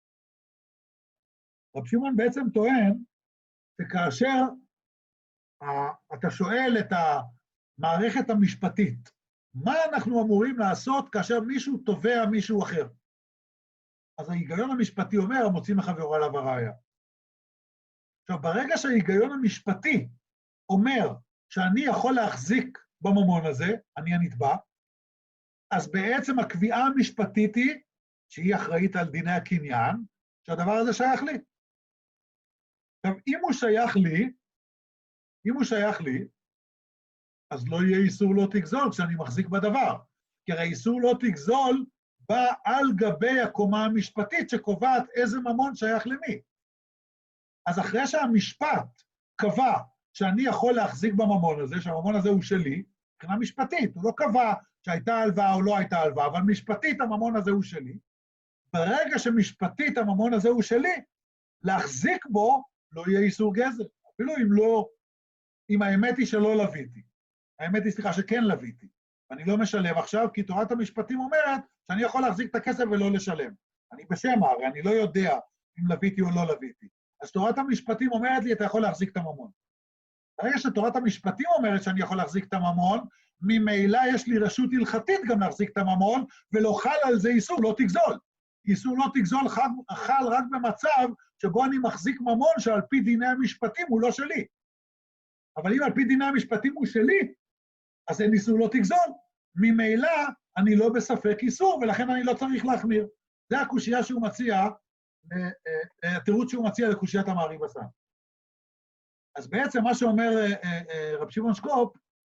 רב שמעון בעצם טוען שכאשר אתה שואל את המערכת המשפטית, מה אנחנו אמורים לעשות כאשר מישהו תובע מישהו אחר? אז ההיגיון המשפטי אומר, המוציא מחברו עליו הראיה. עכשיו, ברגע שההיגיון המשפטי אומר שאני יכול להחזיק בממון הזה, אני הנתבע, אז בעצם הקביעה המשפטית היא, שהיא אחראית על דיני הקניין, שהדבר הזה שייך לי. עכשיו, אם הוא שייך לי, אם הוא שייך לי, אז לא יהיה איסור לא תגזול כשאני מחזיק בדבר. כי הרי איסור לא תגזול בא על גבי הקומה המשפטית שקובעת איזה ממון שייך למי. אז אחרי שהמשפט קבע שאני יכול להחזיק בממון הזה, שהממון הזה הוא שלי, מבחינה משפטית, הוא לא קבע שהייתה הלוואה או לא הייתה הלוואה, אבל משפטית הממון הזה הוא שלי. ברגע שמשפטית הממון הזה הוא שלי, להחזיק בו לא יהיה איסור גזל. אפילו אם לא, אם האמת היא שלא לוויתי. האמת היא, סליחה, שכן לוויתי. ואני לא משלם עכשיו, כי תורת המשפטים אומרת שאני יכול להחזיק את הכסף ולא לשלם. אני בשם, הרי אני לא יודע אם לוויתי או לא לוויתי. אז תורת המשפטים אומרת לי, אתה יכול להחזיק את הממון. ברגע שתורת המשפטים אומרת שאני יכול להחזיק את הממון, ממילא יש לי רשות הלכתית גם להחזיק את הממון, ולא חל על זה איסור, לא תגזול. איסור לא תגזול חל, חל רק במצב שבו אני מחזיק ממון שעל פי דיני המשפטים הוא לא שלי. אבל אם על פי דיני המשפטים הוא שלי, אז אין איסור לא תגזול. ממילא אני לא בספק איסור, ולכן אני לא צריך להחמיר. זה הקושייה שהוא מציע, התירוץ שהוא מציע לקושיית המארי בסן. אז בעצם מה שאומר רב שמעון שקופ,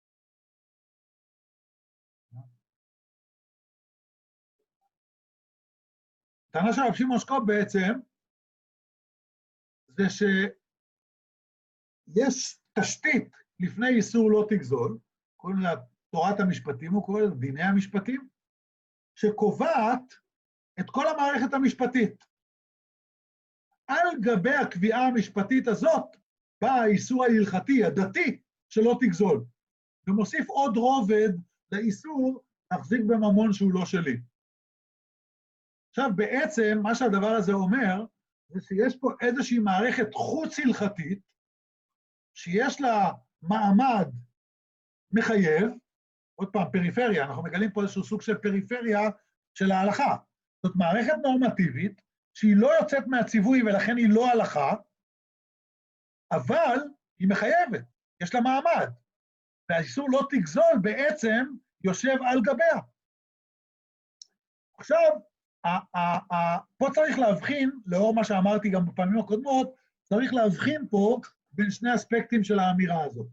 הטענה של רב שמעון שקופ בעצם, זה שיש תשתית לפני איסור לא תגזול, קוראים לה תורת המשפטים, הוא קורא לה דיני המשפטים, שקובעת את כל המערכת המשפטית. על גבי הקביעה המשפטית הזאת, בא האיסור ההלכתי, הדתי, שלא תגזול. ומוסיף עוד רובד לאיסור להחזיק בממון שהוא לא שלי. עכשיו, בעצם, מה שהדבר הזה אומר, זה שיש פה איזושהי מערכת חוץ-הלכתית, שיש לה מעמד מחייב, עוד פעם, פריפריה, אנחנו מגלים פה איזשהו סוג של פריפריה של ההלכה. זאת מערכת נורמטיבית, שהיא לא יוצאת מהציווי ולכן היא לא הלכה, אבל היא מחייבת, יש לה מעמד. והאיסור לא תגזול בעצם יושב על גביה. עכשיו, פה צריך להבחין, לאור מה שאמרתי גם בפעמים הקודמות, צריך להבחין פה בין שני אספקטים של האמירה הזאת.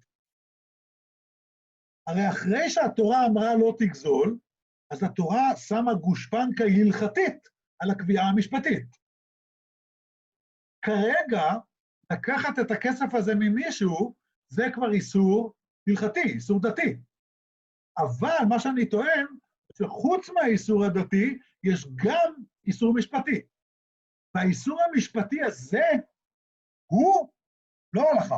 הרי אחרי שהתורה אמרה לא תגזול, אז התורה שמה גושפנקה הלכתית על הקביעה המשפטית. כרגע, לקחת את הכסף הזה ממישהו, זה כבר איסור הלכתי, איסור דתי. אבל מה שאני טוען, שחוץ מהאיסור הדתי, יש גם איסור משפטי. והאיסור המשפטי הזה, הוא לא הלכה.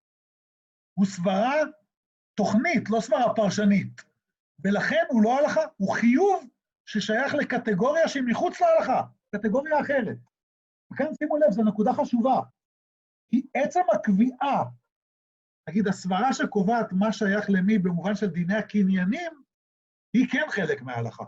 הוא סברה תוכנית, לא סברה פרשנית. ולכן הוא לא הלכה, הוא חיוב ששייך לקטגוריה שהיא מחוץ להלכה, קטגוריה אחרת. וכאן שימו לב, זו נקודה חשובה. כי עצם הקביעה, נגיד, הסברה שקובעת מה שייך למי במובן של דיני הקניינים, היא כן חלק מההלכה.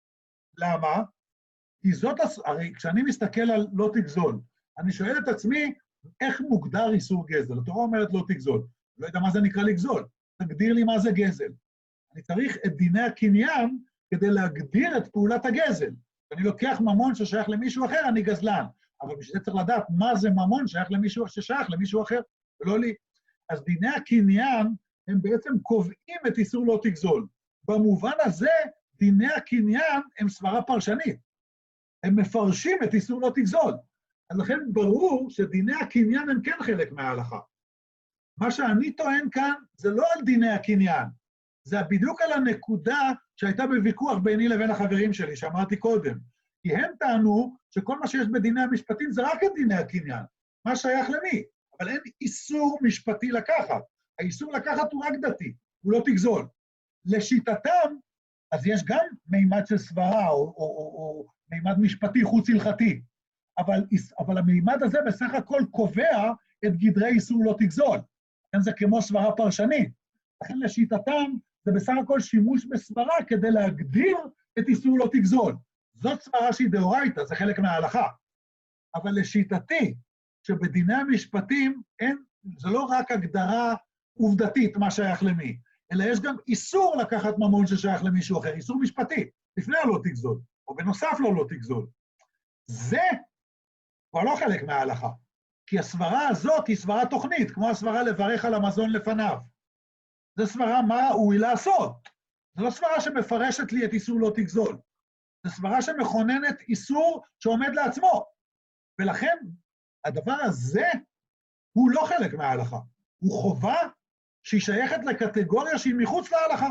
למה? כי זאת, הרי כשאני מסתכל על לא תגזול, אני שואל את עצמי, איך מוגדר איסור גזל? התורה אומרת לא תגזול. לא יודע מה זה נקרא לגזול. תגדיר לי מה זה גזל. אני צריך את דיני הקניין כדי להגדיר את פעולת הגזל. אני לוקח ממון ששייך למישהו אחר, אני גזלן. אבל בשביל זה צריך לדעת מה זה ממון שייך למישהו, ששייך למישהו אחר, ולא לי. אז דיני הקניין הם בעצם קובעים את איסור לא תגזול. במובן הזה, דיני הקניין הם סברה פרשנית. הם מפרשים את איסור לא תגזול. אז לכן ברור שדיני הקניין הם כן חלק מההלכה. מה שאני טוען כאן זה לא על דיני הקניין, זה בדיוק על הנקודה שהייתה בוויכוח ביני לבין החברים שלי, שאמרתי קודם. כי הם טענו שכל מה שיש בדיני המשפטים זה רק את דיני הקניין. מה שייך למי? אבל אין איסור משפטי לקחת. האיסור לקחת הוא רק דתי, הוא לא תגזול. לשיטתם, אז יש גם מימד של סברה, או, או, או, או מימד משפטי חוץ הלכתי. אבל, אבל המימד הזה בסך הכל קובע את גדרי איסור לא תגזול. לכן זה כמו סברה פרשנית. לכן לשיטתם זה בסך הכל שימוש בסברה כדי להגדיר את איסור לא תגזול. זאת סברה שהיא דאורייתא, זה חלק מההלכה. אבל לשיטתי, שבדיני המשפטים אין, זה לא רק הגדרה עובדתית מה שייך למי, אלא יש גם איסור לקחת ממון ששייך למישהו אחר, איסור משפטי, לפני הלא תגזול, או בנוסף לו לא תגזול. זה כבר לא חלק מההלכה, כי הסברה הזאת היא סברה תוכנית, כמו הסברה לברך על המזון לפניו. זו סברה מה ראוי לעשות. זו לא סברה שמפרשת לי את איסור לא תגזול. זו סברה שמכוננת איסור שעומד לעצמו. ולכן, הדבר הזה הוא לא חלק מההלכה. הוא חובה שהיא שייכת לקטגוריה שהיא מחוץ להלכה.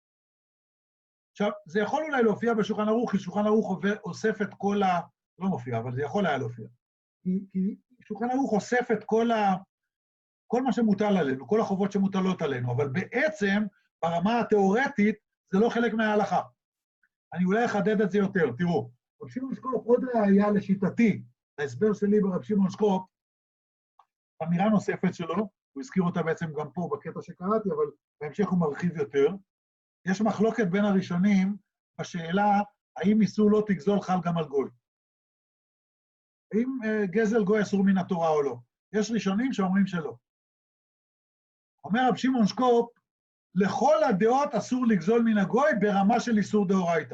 עכשיו, זה יכול אולי להופיע בשולחן ערוך, כי שולחן ערוך אוסף את כל ה... לא מופיע, אבל זה יכול היה להופיע. כי, כי שולחן ערוך אוסף את כל ה... כל מה שמוטל עלינו, כל החובות שמוטלות עלינו, אבל בעצם, ברמה התיאורטית, זה לא חלק מההלכה. אני אולי אחדד את זה יותר, תראו, רב שמעון שקופ עוד ראיה לשיטתי, ההסבר שלי ברב שמעון שקופ, אמירה נוספת שלו, הוא הזכיר אותה בעצם גם פה בקטע שקראתי, אבל בהמשך הוא מרחיב יותר. יש מחלוקת בין הראשונים בשאלה, האם איסור לא תגזול חל גם על גוי? האם uh, גזל גוי אסור מן התורה או לא? יש ראשונים שאומרים שלא. אומר רב שמעון שקופ, לכל הדעות אסור לגזול מן הגוי ברמה של איסור דאורייתא.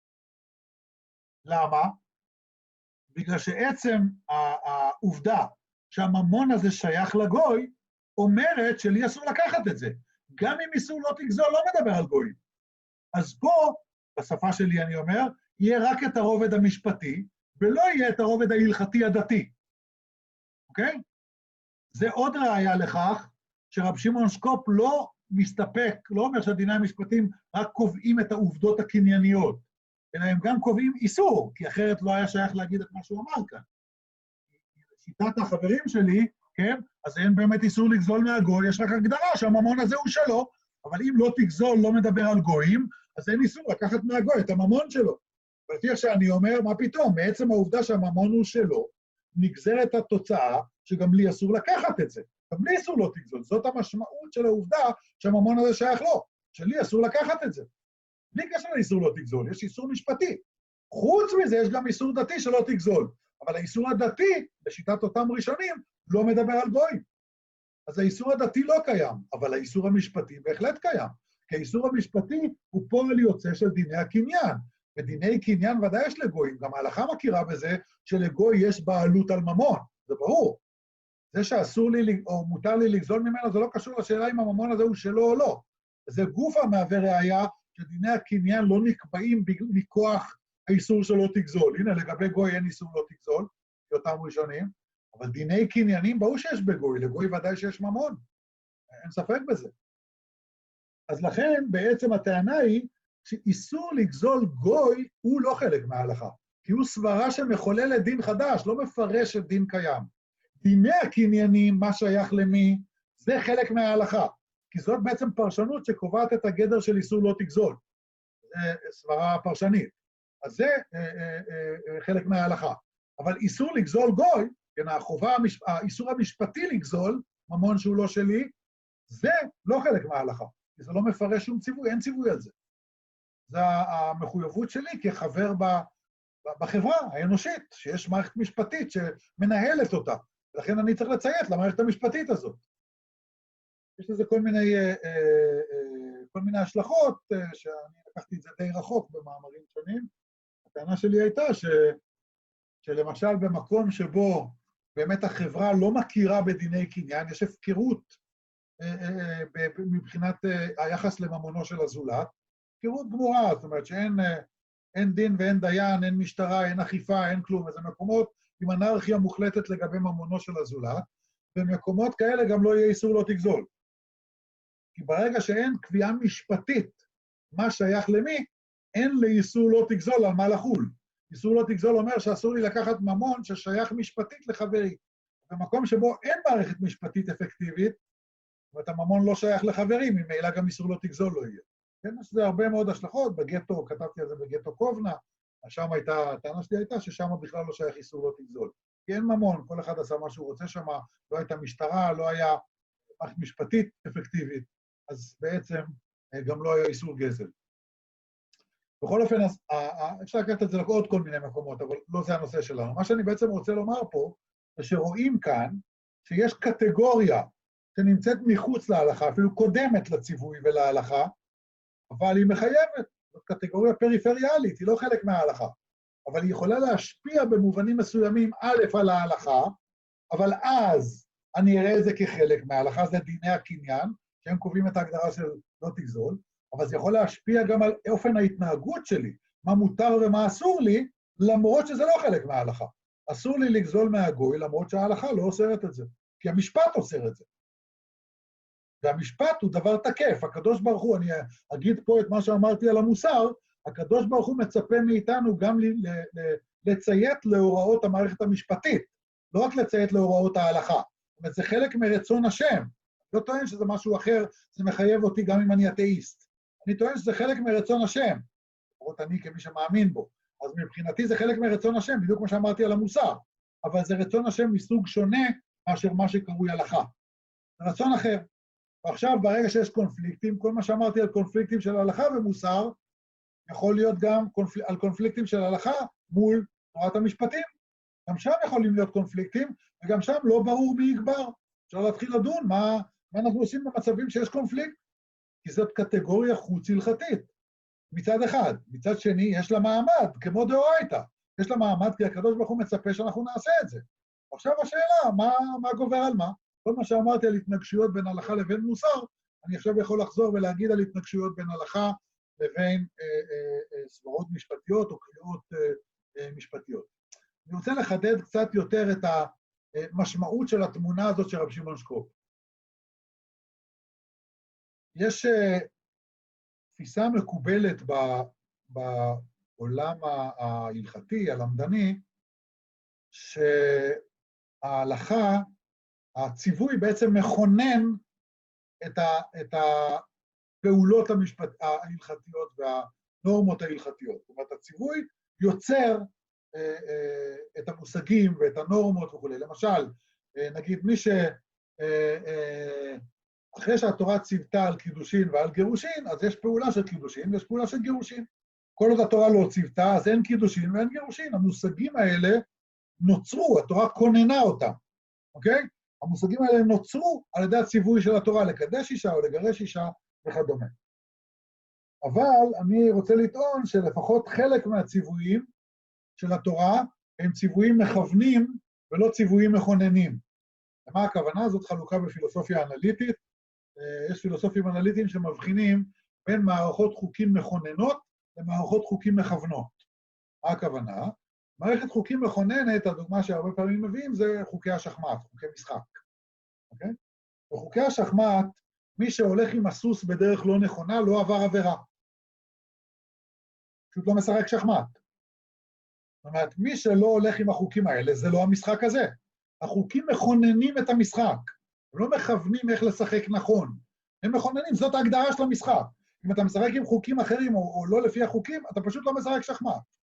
למה? בגלל שעצם העובדה שהממון הזה שייך לגוי, אומרת שלי אסור לקחת את זה. גם אם איסור לא תגזול, לא מדבר על גוי. אז פה, בשפה שלי אני אומר, יהיה רק את הרובד המשפטי, ולא יהיה את הרובד ההלכתי הדתי. אוקיי? זה עוד ראיה לכך, שרב שמעון שקופ לא מסתפק, לא אומר שהדיני המשפטים רק קובעים את העובדות הקנייניות, אלא הם גם קובעים איסור, כי אחרת לא היה שייך להגיד את מה שהוא אמר כאן. שיטת החברים שלי, כן? אז אין באמת איסור לגזול מהגוי, יש רק הגדרה שהממון הזה הוא שלו, אבל אם לא תגזול, לא מדבר על גויים, אז אין איסור לקחת מהגוי את הממון שלו. ולפי איך שאני אומר, מה פתאום? מעצם העובדה שהממון הוא שלו, נגזרת התוצאה שגם לי אסור לקחת את זה. גם לי אסור לא תגזול. זאת המשמעות של העובדה שהממון הזה שייך לו. שלי אסור לקחת את זה. בלי קשר לאיסור לא תגזול, יש איסור משפטי. חוץ מזה יש גם איסור דתי שלא תגזול. אבל האיסור הדתי, בשיטת אותם ראשונים, לא מדבר על גויים. אז האיסור הדתי לא קיים, אבל האיסור המשפטי בהחלט קיים. כי האיסור המשפטי הוא פועל יוצא של דיני הקניין. ודיני קניין ודאי יש לגויים. גם ההלכה מכירה בזה שלגוי יש בעלות על ממון. זה ברור. זה שאסור לי או מותר לי לגזול ממנו, זה לא קשור לשאלה אם הממון הזה הוא שלו או לא. זה גוף המהווה ראיה שדיני הקניין לא נקבעים מכוח האיסור שלא תגזול. הנה, לגבי גוי אין איסור לא תגזול, כאותם ראשונים, אבל דיני קניינים ברור שיש בגוי, לגוי ודאי שיש ממון. אין ספק בזה. אז לכן בעצם הטענה היא שאיסור לגזול גוי הוא לא חלק מההלכה, כי הוא סברה שמחולל לדין חדש, לא מפרש את דין קיים. דיני הקניינים, מה שייך למי, זה חלק מההלכה, כי זאת בעצם פרשנות שקובעת את הגדר של איסור לא תגזול. זה סברה פרשנית. אז זה אה, אה, אה, חלק מההלכה. אבל איסור לגזול גוי, כן, החובה, האיסור המשפטי לגזול, ממון שהוא לא שלי, זה לא חלק מההלכה. כי זה לא מפרש שום ציווי, אין ציווי על זה. זה המחויבות שלי כחבר בחברה האנושית, שיש מערכת משפטית שמנהלת אותה. ולכן אני צריך לציית למערכת המשפטית הזאת. יש לזה כל מיני, כל מיני השלכות, שאני לקחתי את זה די רחוק במאמרים שונים. הטענה שלי הייתה ש, שלמשל במקום שבו באמת החברה לא מכירה בדיני קניין, יש הפקרות מבחינת היחס לממונו של הזולת, הפקרות גמורה, זאת אומרת שאין אין דין ואין דיין, אין משטרה, אין אכיפה, אין כלום, איזה מקומות עם אנרכיה מוחלטת לגבי ממונו של הזולת, במקומות כאלה גם לא יהיה איסור לא תגזול. כי ברגע שאין קביעה משפטית מה שייך למי, אין לאיסור לא תגזול על מה לחול. איסור לא תגזול אומר שאסור לי לקחת ממון ששייך משפטית לחברי. במקום שבו אין מערכת משפטית אפקטיבית, ואת הממון לא שייך לחברים, ממילא גם איסור לא תגזול לא יהיה. כן, יש לזה הרבה מאוד השלכות, בגטו, כתבתי על זה בגטו קובנה, שם הייתה, הטענה שלי הייתה ששם בכלל לא שייך איסור לא תגזול. כי אין ממון, כל אחד עשה מה שהוא רוצה שם, לא הייתה משטרה, לא היה מערכת משפטית אפקטיבית, אז בעצם גם לא היה איסור גזל. בכל אופן, אפשר לקחת את זה לעוד כל מיני מקומות, אבל לא זה הנושא שלנו. מה שאני בעצם רוצה לומר פה, זה שרואים כאן שיש קטגוריה שנמצאת מחוץ להלכה, אפילו קודמת לציווי ולהלכה, אבל היא מחייבת, זאת קטגוריה פריפריאלית, היא לא חלק מההלכה, אבל היא יכולה להשפיע במובנים מסוימים א' על ההלכה, אבל אז אני אראה את זה כחלק מההלכה, זה דיני הקניין, שהם קובעים את ההגדרה של לא תגזול, אבל זה יכול להשפיע גם על אופן ההתנהגות שלי, מה מותר ומה אסור לי, למרות שזה לא חלק מההלכה. אסור לי לגזול מהגוי, למרות שההלכה לא אוסרת את זה, כי המשפט אוסר את זה. והמשפט הוא דבר תקף, הקדוש ברוך הוא, אני אגיד פה את מה שאמרתי על המוסר, הקדוש ברוך הוא מצפה מאיתנו גם לציית להוראות המערכת המשפטית, לא רק לציית להוראות ההלכה. זאת אומרת, זה חלק מרצון השם. לא טוען שזה משהו אחר, זה מחייב אותי גם אם אני אתאיסט. אני טוען שזה חלק מרצון השם, לפחות אני כמי שמאמין בו. אז מבחינתי זה חלק מרצון השם, בדיוק כמו שאמרתי על המוסר, אבל זה רצון השם מסוג שונה מאשר מה שקרוי הלכה. זה רצון אחר. ועכשיו, ברגע שיש קונפליקטים, כל מה שאמרתי על קונפליקטים של הלכה ומוסר, יכול להיות גם קונפל... על קונפליקטים של הלכה מול תורת המשפטים. גם שם יכולים להיות קונפליקטים, וגם שם לא ברור מי יגבר. אפשר להתחיל לדון מה, מה אנחנו עושים במצבים שיש קונפליקט, כי זאת קטגוריה חוץ-הלכתית. מצד אחד. מצד שני, יש לה מעמד, כמו דאורייתא. יש לה מעמד, כי הקדוש ברוך הוא מצפה שאנחנו נעשה את זה. עכשיו השאלה, מה, מה גובר על מה? כל מה שאמרתי על התנגשויות בין הלכה לבין מוסר, אני עכשיו יכול לחזור ולהגיד על התנגשויות בין הלכה לבין אה, אה, אה, סברות משפטיות או קריאות אה, אה, משפטיות. אני רוצה לחדד קצת יותר את המשמעות של התמונה הזאת של רב שמעון שקופ. יש אה, תפיסה מקובלת ב, בעולם ההלכתי, הלמדני, ש... ההלכה, הציווי בעצם מכונן את, ה, את הפעולות המשפט, ההלכתיות והנורמות ההלכתיות. זאת אומרת, הציווי יוצר אה, אה, את המושגים ואת הנורמות וכו'. למשל, אה, נגיד מי ש... אה, אה, אחרי שהתורה ציוותה על קידושין ועל גירושין, אז יש פעולה של קידושין ויש פעולה של גירושין. כל עוד התורה לא ציוותה, אז אין קידושין ואין גירושין. המושגים האלה נוצרו, התורה כוננה אותם, אוקיי? המושגים האלה נוצרו על ידי הציווי של התורה, לקדש אישה או לגרש אישה וכדומה. אבל אני רוצה לטעון שלפחות חלק מהציוויים של התורה הם ציוויים מכוונים ולא ציוויים מכוננים. למה הכוונה? זאת חלוקה בפילוסופיה אנליטית. יש פילוסופים אנליטיים שמבחינים בין מערכות חוקים מכוננות למערכות חוקים מכוונות. מה הכוונה? מערכת חוקים מכוננת, הדוגמה שהרבה פעמים מביאים, זה חוקי השחמט, חוקי משחק. אוקיי? בחוקי השחמט, מי שהולך עם הסוס בדרך לא נכונה, לא עבר עבירה. פשוט לא משחק שחמט. זאת אומרת, מי שלא הולך עם החוקים האלה, זה לא המשחק הזה. החוקים מכוננים את המשחק. הם לא מכוונים איך לשחק נכון. הם מכוננים, זאת ההגדרה של המשחק. אם אתה משחק עם חוקים אחרים או, או לא לפי החוקים, אתה פשוט לא משחק שחמט.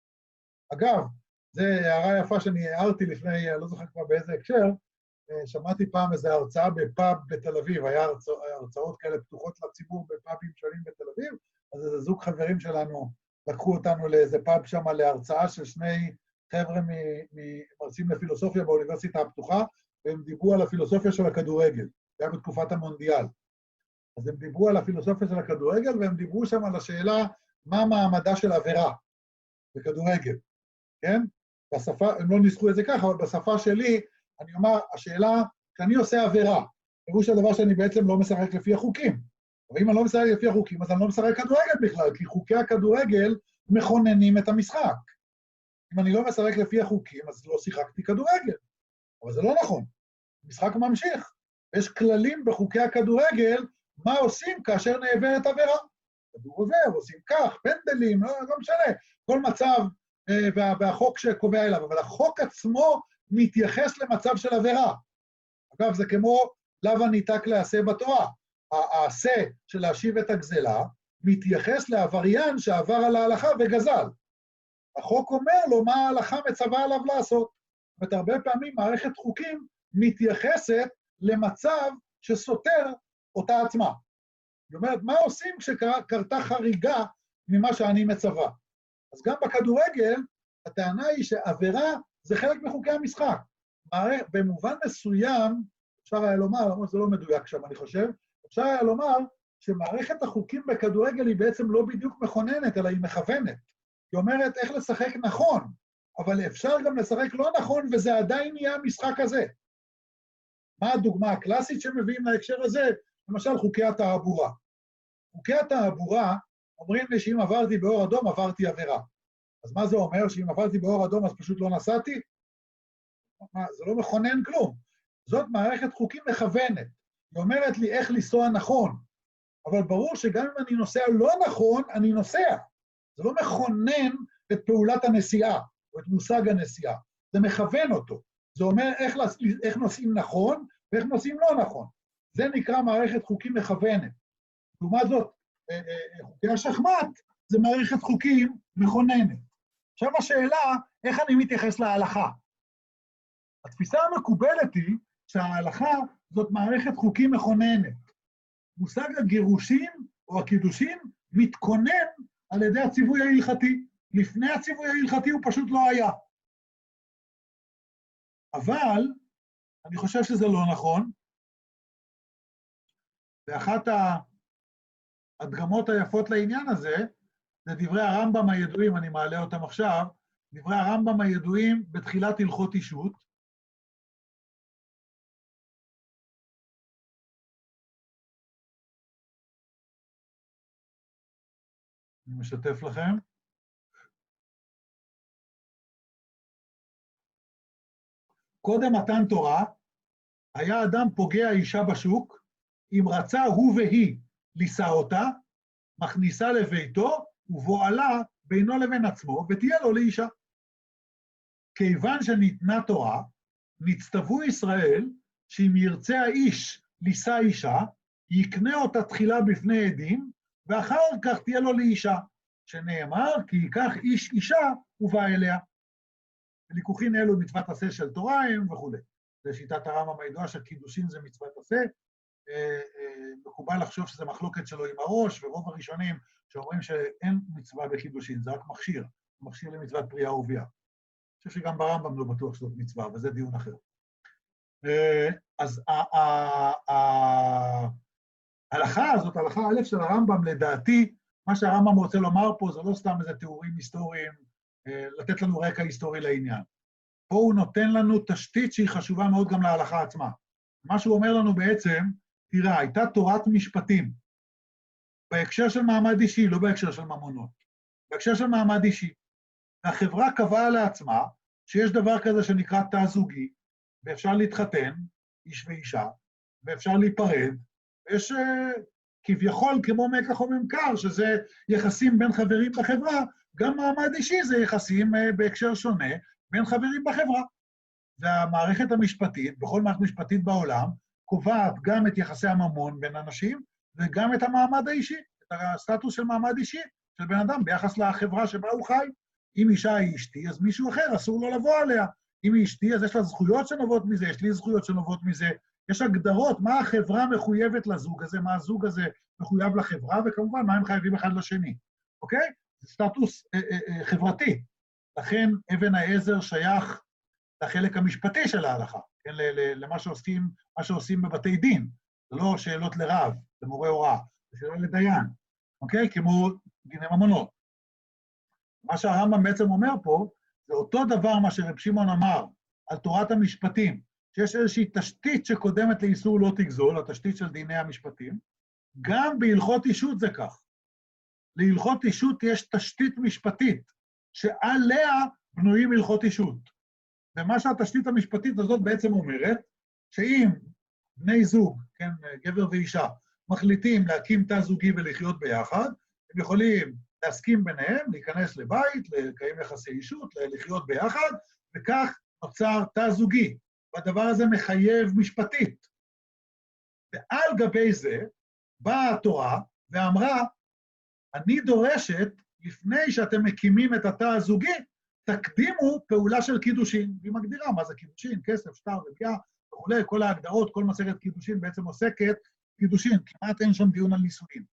אגב, זו הערה יפה שאני הערתי לפני, לא זוכר כבר באיזה הקשר, שמעתי פעם איזו הרצאה בפאב בתל אביב, היה הרצא, הרצאות כאלה פתוחות לציבור בפאבים שונים בתל אביב, אז איזה זוג חברים שלנו לקחו אותנו לאיזה פאב שם להרצאה של שני חבר'ה ממרצים לפילוסופיה באוניברסיטה הפתוחה, והם דיברו על הפילוסופיה של הכדורגל, זה היה בתקופת המונדיאל. אז הם דיברו על הפילוסופיה של הכדורגל, והם דיברו שם על השאלה מה מעמדה של עבירה בכדורגל, כן? בשפה, הם לא ניסחו את זה ככה, אבל בשפה שלי, אני אומר, השאלה, כשאני עושה עבירה, פירוש הדבר שאני בעצם לא משחק לפי החוקים. אבל אם אני לא משחק לפי החוקים, אז אני לא משחק כדורגל בכלל, כי חוקי הכדורגל מכוננים את המשחק. אם אני לא משחק לפי החוקים, אז לא שיחקתי כדורגל. אבל זה לא נכון. המשחק ממשיך. יש כללים בחוקי הכדורגל, מה עושים כאשר נעברת עבירה. כדור עובר, עושים כך, פנדלים, לא, לא משנה. כל מצב וה, והחוק שקובע אליו, אבל החוק עצמו מתייחס למצב של עבירה. אגב, זה כמו לאו הניתק לעשה בתורה. העשה של להשיב את הגזלה מתייחס לעבריין שעבר על ההלכה וגזל. החוק אומר לו מה ההלכה מצווה עליו לעשות. זאת אומרת, הרבה פעמים מערכת חוקים מתייחסת למצב שסותר אותה עצמה. זאת אומרת, מה עושים כשקרתה חריגה ממה שאני מצווה? אז גם בכדורגל, הטענה היא שעבירה זה חלק מחוקי המשחק. במובן מסוים, אפשר היה לומר, למרות שזה לא מדויק שם, אני חושב, אפשר היה לומר שמערכת החוקים בכדורגל היא בעצם לא בדיוק מכוננת, אלא היא מכוונת. היא אומרת איך לשחק נכון, אבל אפשר גם לשחק לא נכון, וזה עדיין יהיה המשחק הזה. מה הדוגמה הקלאסית שמביאים להקשר הזה? למשל, חוקי התעבורה. חוקי התעבורה אומרים לי שאם עברתי באור אדום, עברתי עבירה. אז מה זה אומר? שאם עברתי באור אדום, אז פשוט לא נסעתי? זה לא מכונן כלום. זאת מערכת חוקים מכוונת. היא אומרת לי איך לנסוע נכון. אבל ברור שגם אם אני נוסע לא נכון, אני נוסע. זה לא מכונן את פעולת הנסיעה, או את מושג הנסיעה. זה מכוון אותו. זה אומר איך, איך נוסעים נכון, ואיך נוסעים לא נכון. זה נקרא מערכת חוקים מכוונת. לעומת זאת, חוקי השחמט, זה מערכת חוקים מכוננת. עכשיו השאלה, איך אני מתייחס להלכה? התפיסה המקובלת היא שההלכה זאת מערכת חוקים מכוננת. מושג הגירושים או הקידושין מתכונן על ידי הציווי ההלכתי. לפני הציווי ההלכתי הוא פשוט לא היה. אבל אני חושב שזה לא נכון. ואחת הדגמות היפות לעניין הזה, זה דברי הרמב"ם הידועים, אני מעלה אותם עכשיו, דברי הרמב"ם הידועים בתחילת הלכות אישות. אני משתף לכם. קודם מתן תורה, היה אדם פוגע אישה בשוק, אם רצה הוא והיא לישא אותה, מכניסה לביתו, ובועלה בינו לבין עצמו, ותהיה לו לאישה. כיוון שניתנה תורה, נצטוו ישראל, שאם ירצה האיש לישא אישה, יקנה אותה תחילה בפני עדים, ואחר כך תהיה לו לאישה, שנאמר, כי ייקח איש אישה ובא אליה. וליקוחין אלו מצוות עשה של תורה הם וכו'. זה שיטת הרמב"ם הידועה שקידושין זה מצוות עשה. מקובל לחשוב שזה מחלוקת שלו עם הראש, ורוב הראשונים שאומרים שאין מצווה בקידושין, זה רק מכשיר, מכשיר למצוות פריאה ורבייה. אני חושב שגם ברמב"ם לא בטוח שזאת מצווה, אבל זה דיון אחר. אז ההלכה הזאת, ההלכה א' של הרמב"ם, לדעתי, מה שהרמב"ם רוצה לומר פה זה לא סתם איזה תיאורים היסטוריים, לתת לנו רקע היסטורי לעניין. פה הוא נותן לנו תשתית שהיא חשובה מאוד גם להלכה עצמה. מה שהוא אומר לנו בעצם, תראה, הייתה תורת משפטים, בהקשר של מעמד אישי, לא בהקשר של ממונות, בהקשר של מעמד אישי. והחברה קבעה לעצמה שיש דבר כזה שנקרא תא זוגי, ואפשר להתחתן, איש ואישה, ואפשר להיפרד, ויש uh, כביכול כמו מקח או ממכר, שזה יחסים בין חברים בחברה, גם מעמד אישי זה יחסים uh, בהקשר שונה בין חברים בחברה. והמערכת המשפטית, בכל מערכת משפטית בעולם, קובעת גם את יחסי הממון בין אנשים, וגם את המעמד האישי, את הסטטוס של מעמד אישי, של בן אדם ביחס לחברה שבה הוא חי. אם אישה היא אשתי, אז מישהו אחר אסור לו לבוא עליה. אם היא אשתי, אז יש לה זכויות שנובעות מזה, יש לי זכויות שנובעות מזה. יש הגדרות, מה החברה מחויבת לזוג הזה, מה הזוג הזה מחויב לחברה, וכמובן, מה הם חייבים אחד לשני. אוקיי? זה סטטוס אה, אה, אה, חברתי. לכן, אבן העזר שייך לחלק המשפטי של ההלכה, כן? למה שעושים, מה שעושים בבתי דין. זה לא שאלות לרב, למורה הוראה, זה שאלות לדיין. אוקיי? כמו דיני ממונות. מה שהרמב"ם בעצם אומר פה, זה אותו דבר מה שרב שמעון אמר על תורת המשפטים, שיש איזושהי תשתית שקודמת לאיסור לא תגזול, התשתית של דיני המשפטים, גם בהלכות אישות זה כך. להלכות אישות יש תשתית משפטית, שעליה בנויים הלכות אישות. ומה שהתשתית המשפטית הזאת בעצם אומרת, שאם בני זוג, כן, גבר ואישה, מחליטים להקים תא זוגי ולחיות ביחד, הם יכולים להסכים ביניהם, להיכנס לבית, לקיים יחסי אישות, לחיות ביחד, וכך נוצר תא זוגי. והדבר הזה מחייב משפטית. ועל גבי זה באה התורה ואמרה, אני דורשת, לפני שאתם מקימים את התא הזוגי, תקדימו פעולה של קידושין. והיא מגדירה מה זה קידושין, כסף, שטר וביאה, וכולי, כל ההגדרות, כל מסכת קידושין בעצם עוסקת קידושין, כמעט אין שם דיון על נישואין.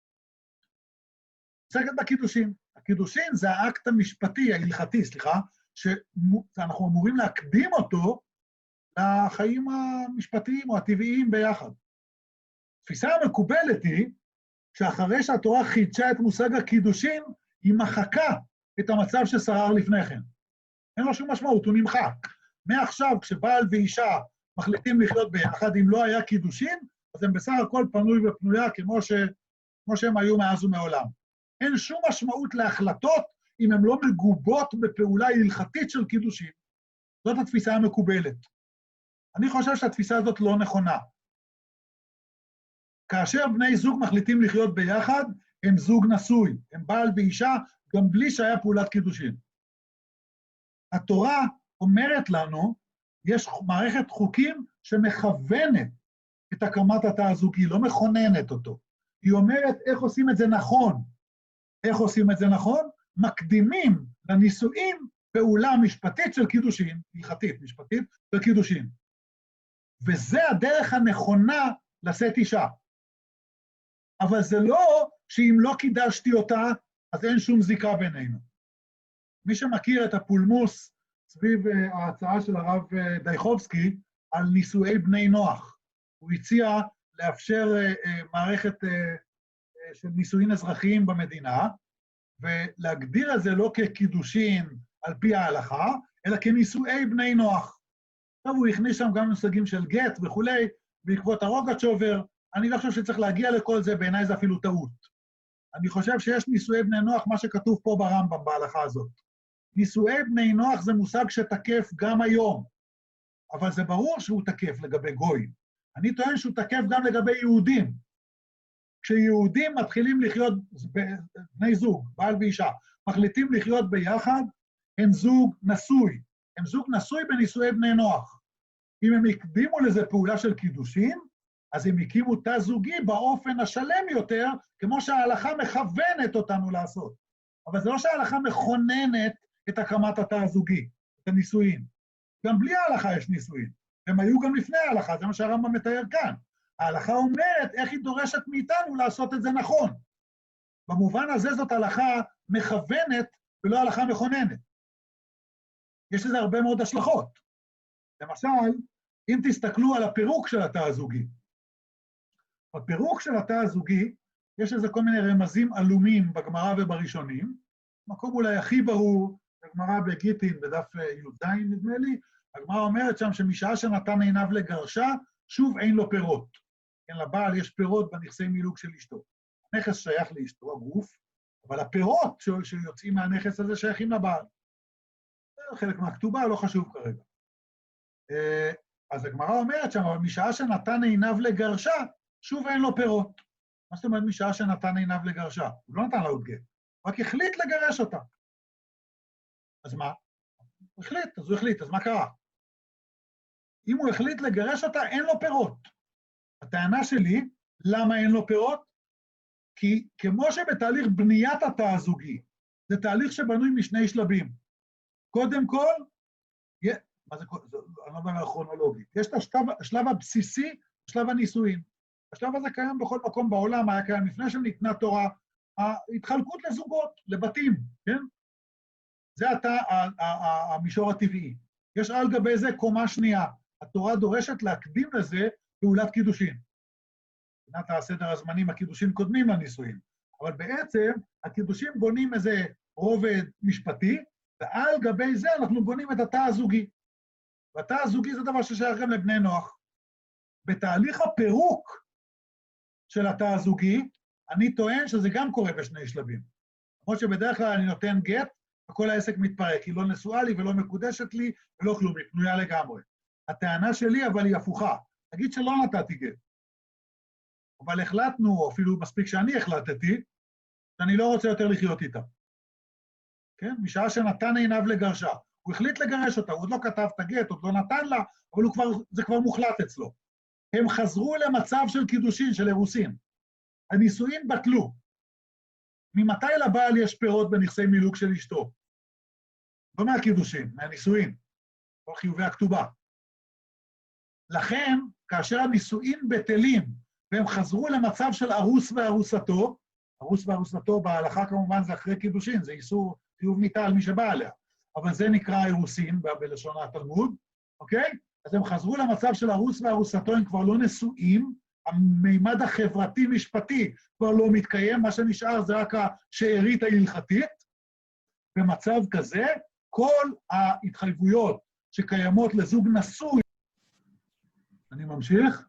עוסקת בקידושין. הקידושין זה האקט המשפטי, ההלכתי, סליחה, שאנחנו אמורים להקדים אותו לחיים המשפטיים או הטבעיים ביחד. התפיסה המקובלת היא שאחרי שהתורה חידשה את מושג הקידושין, היא מחקה את המצב ששרר לפני כן. אין לו שום משמעות, הוא נמחק. מעכשיו, כשבעל ואישה מחליטים לחיות ביחד, אם לא היה קידושין, אז הם בסך הכל פנוי ופנויה כמו, ש... כמו שהם היו מאז ומעולם. אין שום משמעות להחלטות אם הן לא מגובות בפעולה הלכתית של קידושין. זאת התפיסה המקובלת. אני חושב שהתפיסה הזאת לא נכונה. כאשר בני זוג מחליטים לחיות ביחד, הם זוג נשוי, הם בעל ואישה, גם בלי שהיה פעולת קידושין. התורה אומרת לנו, יש מערכת חוקים שמכוונת את הקמת התא הזוגי, לא מכוננת אותו. היא אומרת איך עושים את זה נכון. איך עושים את זה נכון? מקדימים לנישואים פעולה משפטית של קידושין, הלכתית, משפטית, של קידושין. וזה הדרך הנכונה לשאת אישה. אבל זה לא שאם לא קידשתי אותה, אז אין שום זיקה בינינו. מי שמכיר את הפולמוס סביב ההצעה של הרב דייחובסקי על נישואי בני נוח, הוא הציע לאפשר מערכת של נישואין אזרחיים במדינה, ולהגדיר את זה לא כקידושין על פי ההלכה, אלא כנישואי בני נוח. עכשיו הוא הכניס שם גם מושגים של גט וכולי, בעקבות הרוגצ'ובר. אני לא חושב שצריך להגיע לכל זה, בעיניי זה אפילו טעות. אני חושב שיש נישואי בני נוח, מה שכתוב פה ברמב"ם בהלכה הזאת. נישואי בני נוח זה מושג שתקף גם היום, אבל זה ברור שהוא תקף לגבי גויים. אני טוען שהוא תקף גם לגבי יהודים. כשיהודים מתחילים לחיות, בני זוג, בעל ואישה, מחליטים לחיות ביחד, הם זוג נשוי. הם זוג נשוי בנישואי בני נוח. אם הם הקדימו לזה פעולה של קידושין, אז הם הקימו תא זוגי באופן השלם יותר, כמו שההלכה מכוונת אותנו לעשות. אבל זה לא שההלכה מכוננת את הקמת התא הזוגי, את הנישואין. גם בלי ההלכה יש נישואין. הם היו גם לפני ההלכה, זה מה שהרמב"ם מתאר כאן. ההלכה אומרת איך היא דורשת מאיתנו לעשות את זה נכון. במובן הזה זאת הלכה מכוונת ולא הלכה מכוננת. יש לזה הרבה מאוד השלכות. למשל, אם תסתכלו על הפירוק של התא הזוגי, בפירוק של התא הזוגי יש לזה כל מיני רמזים עלומים בגמרא ובראשונים. מקום אולי הכי ברור, בגמרא בגיטין, בדף י"ז נדמה לי, הגמרא אומרת שם שמשעה שנתן עיניו לגרשה, שוב אין לו פירות. כן, לבעל יש פירות בנכסי מילוג של אשתו. הנכס שייך לאשתו, הגוף, אבל הפירות שיוצאים מהנכס הזה שייכים לבעל. זה חלק מהכתובה, לא חשוב כרגע. אז הגמרא אומרת שם, אבל משעה שנתן עיניו לגרשה, שוב אין לו פירות. מה זאת אומרת משעה שנתן עיניו לגרשה? הוא לא נתן לה עוד גט, רק החליט לגרש אותה. אז מה? הוא החליט, אז הוא החליט, אז מה קרה? אם הוא החליט לגרש אותה, אין לו פירות. הטענה שלי, למה אין לו פירות? כי כמו שבתהליך בניית התא הזוגי, זה תהליך שבנוי משני שלבים. קודם כל, מה זה, אני לא מדבר כרונולוגית, יש את השלב, השלב הבסיסי, שלב הנישואין. השלב הזה קיים בכל מקום בעולם, היה קיים לפני שניתנה תורה, ההתחלקות לזוגות, לבתים, כן? זה התא, המישור הטבעי. יש על גבי זה קומה שנייה. התורה דורשת להקדים לזה פעולת קידושין. מבחינת הסדר הזמנים, הקידושין קודמים לנישואין. אבל בעצם, הקידושין בונים איזה רובד משפטי, ועל גבי זה אנחנו בונים את התא הזוגי. והתא הזוגי זה דבר ששייך גם לבני נוח. בתהליך הפירוק של התא הזוגי, אני טוען שזה גם קורה בשני שלבים. למרות שבדרך כלל אני נותן גט, וכל העסק מתפרק, היא לא נשואה לי ולא מקודשת לי, ולא כלום, היא פנויה לגמרי. הטענה שלי אבל היא הפוכה. תגיד שלא נתתי גט. אבל החלטנו, או אפילו מספיק שאני החלטתי, שאני לא רוצה יותר לחיות איתה. כן? משעה שנתן עיניו לגרשה. הוא החליט לגרש אותה, הוא עוד לא כתב את הגט, עוד לא נתן לה, אבל הוא כבר, זה כבר מוחלט אצלו. הם חזרו למצב של קידושין, של אירוסין. הנישואין בטלו. ממתי לבעל יש פירות בנכסי מילוג של אשתו? לא מהקידושין, מהנישואין, או חיובי הכתובה. לכן, כאשר הנישואין בטלים, והם חזרו למצב של ארוס וארוסתו, ארוס וארוסתו בהלכה כמובן זה אחרי קידושין, זה איסור חיוב מיתה על מי שבא עליה, אבל זה נקרא אירוסין בלשון התלמוד, אוקיי? אז הם חזרו למצב של ארוס וארוסתו, הם כבר לא נשואים, המימד החברתי-משפטי כבר לא מתקיים, מה שנשאר זה רק השארית ההלכתית. במצב כזה, כל ההתחייבויות שקיימות לזוג נשוי, אני ממשיך,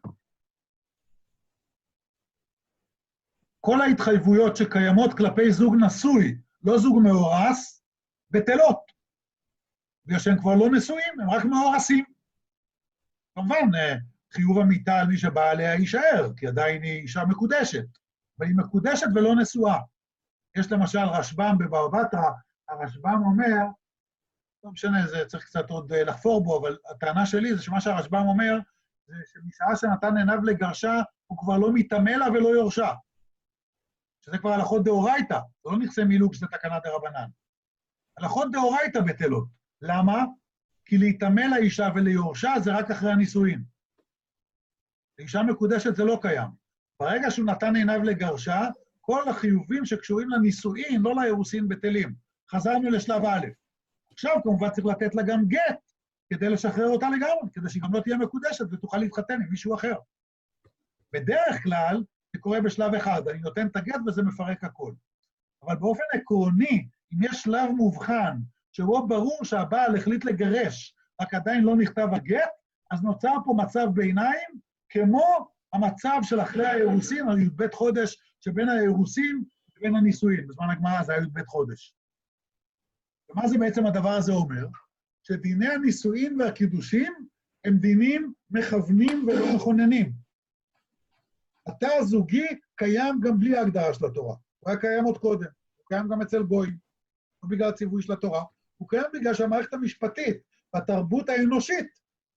כל ההתחייבויות שקיימות כלפי זוג נשוי, לא זוג מאורס, בטלות. בגלל שהם כבר לא נשואים, הם רק מאורסים. כמובן, חיוב המיתה על מי שבא עליה יישאר, כי עדיין היא אישה מקודשת, אבל היא מקודשת ולא נשואה. יש למשל רשב"ם בבבא בתרא, הרשב"ם אומר, לא משנה, זה צריך קצת עוד לחפור בו, אבל הטענה שלי זה שמה שהרשב"ם אומר, זה שמשעה שנתן עיניו לגרשה, הוא כבר לא מתאמה לה ולא יורשה. שזה כבר הלכות דאורייתא, זה לא נכסי מילוג שזה תקנה דרבנן. הלכות דאורייתא בטלות. למה? כי להתאמה לאישה וליורשה זה רק אחרי הנישואין. לאישה מקודשת זה לא קיים. ברגע שהוא נתן עיניו לגרשה, כל החיובים שקשורים לנישואין, לא לאירוסין בטלים. חזרנו לשלב א'. עכשיו כמובן צריך לתת לה גם גט, כדי לשחרר אותה לגמרי, כדי שהיא גם לא תהיה מקודשת ותוכל להתחתן עם מישהו אחר. בדרך כלל, זה קורה בשלב אחד, אני נותן את הגט וזה מפרק הכל. אבל באופן עקרוני, אם יש שלב מובחן, שבו ברור שהבעל החליט לגרש, רק עדיין לא נכתב הגט, אז נוצר פה מצב ביניים, כמו המצב של אחרי האירוסין, או י"ב חודש, שבין האירוסין ובין הנישואין. בזמן הגמרא זה היה י"ב חודש. ומה זה בעצם הדבר הזה אומר? שדיני הנישואין והקידושים הם דינים מכוונים ולא מכוננים. התא הזוגי קיים גם בלי ההגדרה של התורה. הוא היה קיים עוד קודם. הוא קיים גם אצל גויים. לא בגלל הציווי של התורה. הוא קיים בגלל שהמערכת המשפטית והתרבות האנושית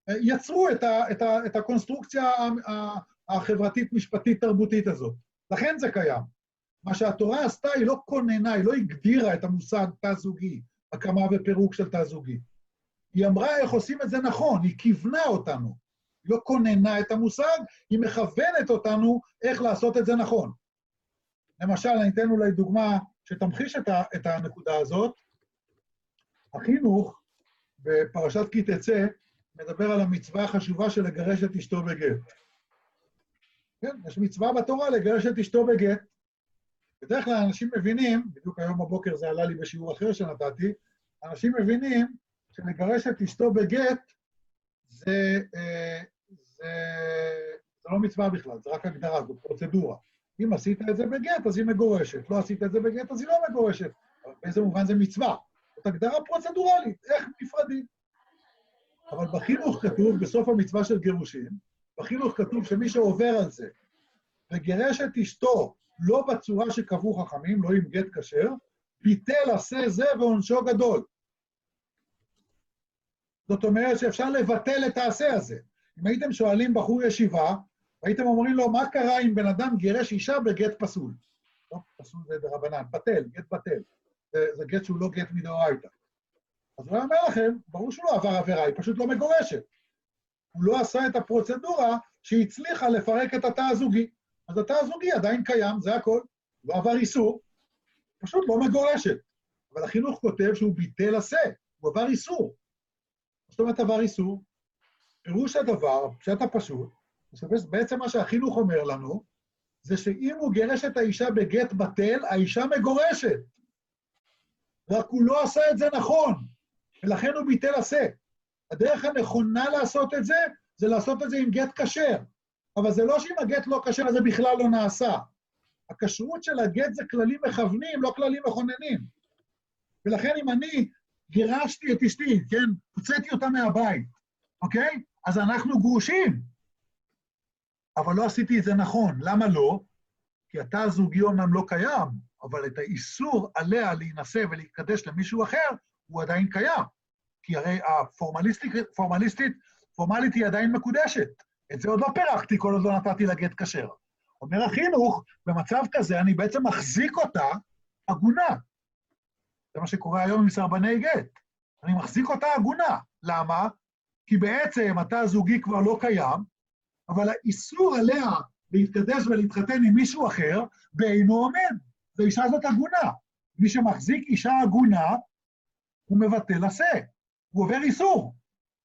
יצרו את, ה, את, ה, את הקונסטרוקציה החברתית-משפטית-תרבותית הזאת. לכן זה קיים. מה שהתורה עשתה, היא לא כוננה, היא לא הגדירה את המושג תא זוגי, הקמה ופירוק של תא זוגי. היא אמרה איך עושים את זה נכון, היא כיוונה אותנו. היא לא כוננה את המושג, היא מכוונת אותנו איך לעשות את זה נכון. למשל, אני אתן אולי דוגמה שתמחיש את, ה, את הנקודה הזאת. החינוך, בפרשת כי תצא, מדבר על המצווה החשובה של לגרש את אשתו בגט. כן, יש מצווה בתורה לגרש את אשתו בגט. בדרך כלל אנשים מבינים, בדיוק היום בבוקר זה עלה לי בשיעור אחר שנתתי, אנשים מבינים שלגרש את אשתו בגט זה, זה, זה לא מצווה בכלל, זה רק הגדרה, זו פרוצדורה. אם עשית את זה בגט, אז היא מגורשת. לא עשית את זה בגט, אז היא לא מגורשת. אבל באיזה מובן זה מצווה. זאת הגדרה פרוצדורלית, איך נפרדים. אבל בחינוך כתוב, בסוף המצווה של גירושים, בחינוך כתוב שמי שעובר על זה, וגרש את אשתו לא בצורה שקבעו חכמים, לא עם גט כשר, ביטל עשה זה ועונשו גדול. זאת אומרת שאפשר לבטל את העשה הזה. אם הייתם שואלים בחור ישיבה, הייתם אומרים לו, מה קרה אם בן אדם גירש אישה בגט פסול? לא, פסול זה ברבנן, בטל, גט בטל. זה, זה גט שהוא לא גט מדאורייתא. אז הוא אומר לכם, ברור שהוא לא עבר עבירה, היא פשוט לא מגורשת. הוא לא עשה את הפרוצדורה שהצליחה לפרק את התא הזוגי. אז התא הזוגי עדיין קיים, זה הכל. הוא לא עבר איסור, פשוט לא מגורשת. אבל החינוך כותב שהוא ביטל עשה, הוא עבר איסור. זאת אומרת, עבר איסור, פירוש הדבר, פשט הפשוט, בעצם מה שהחינוך אומר לנו, זה שאם הוא גרש את האישה בגט בטל, האישה מגורשת. רק הוא לא עשה את זה נכון, ולכן הוא ביטל עשה. הדרך הנכונה לעשות את זה, זה לעשות את זה עם גט כשר. אבל זה לא שאם הגט לא כשר, זה בכלל לא נעשה. הכשרות של הגט זה כללים מכוונים, לא כללים מכוננים. ולכן אם אני גירשתי את אשתי, כן, הוצאתי אותה מהבית, אוקיי? אז אנחנו גרושים. אבל לא עשיתי את זה נכון. למה לא? כי התא הזוגי אומנם לא קיים, אבל את האיסור עליה להינשא ולהתקדש למישהו אחר, הוא עדיין קיים. כי הרי הפורמליסטית, פורמליסטית, פורמלית היא עדיין מקודשת. את זה עוד לא פירקתי, כל עוד לא נתתי לה גט כשר. אומר החינוך, במצב כזה אני בעצם מחזיק אותה עגונה. זה מה שקורה היום עם סרבני גט. אני מחזיק אותה עגונה. למה? כי בעצם התא הזוגי כבר לא קיים, אבל האיסור עליה להתקדש ולהתחתן עם מישהו אחר, בעינו עומד. והאישה הזאת עגונה. מי שמחזיק אישה עגונה, הוא מבטל עשה. הוא עובר איסור.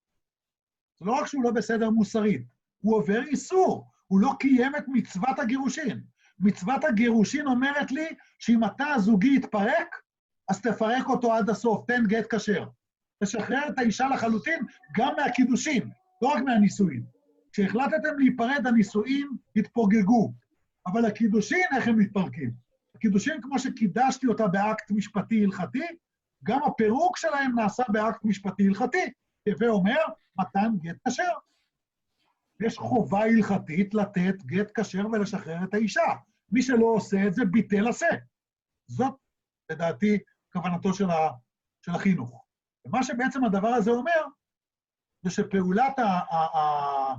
זה לא רק שהוא לא בסדר מוסרית, הוא עובר איסור. הוא לא קיים את מצוות הגירושין. מצוות הגירושין אומרת לי שאם התא הזוגי יתפרק, אז תפרק אותו עד הסוף, תן גט כשר. תשחרר את האישה לחלוטין גם מהקידושין, לא רק מהנישואין. כשהחלטתם להיפרד, הנישואין התפוגגו. אבל הקידושין, איך הם מתפרקים? הקידושין, כמו שקידשתי אותה באקט משפטי הלכתי, גם הפירוק שלהם נעשה באקט משפטי הלכתי. הווה אומר, מתן גט כשר. יש חובה הלכתית לתת גט כשר ולשחרר את האישה. מי שלא עושה את זה, ביטל עשה. זאת, לדעתי, כוונתו של, ה, של החינוך. ומה שבעצם הדבר הזה אומר, זה שפעולת ה... ה, ה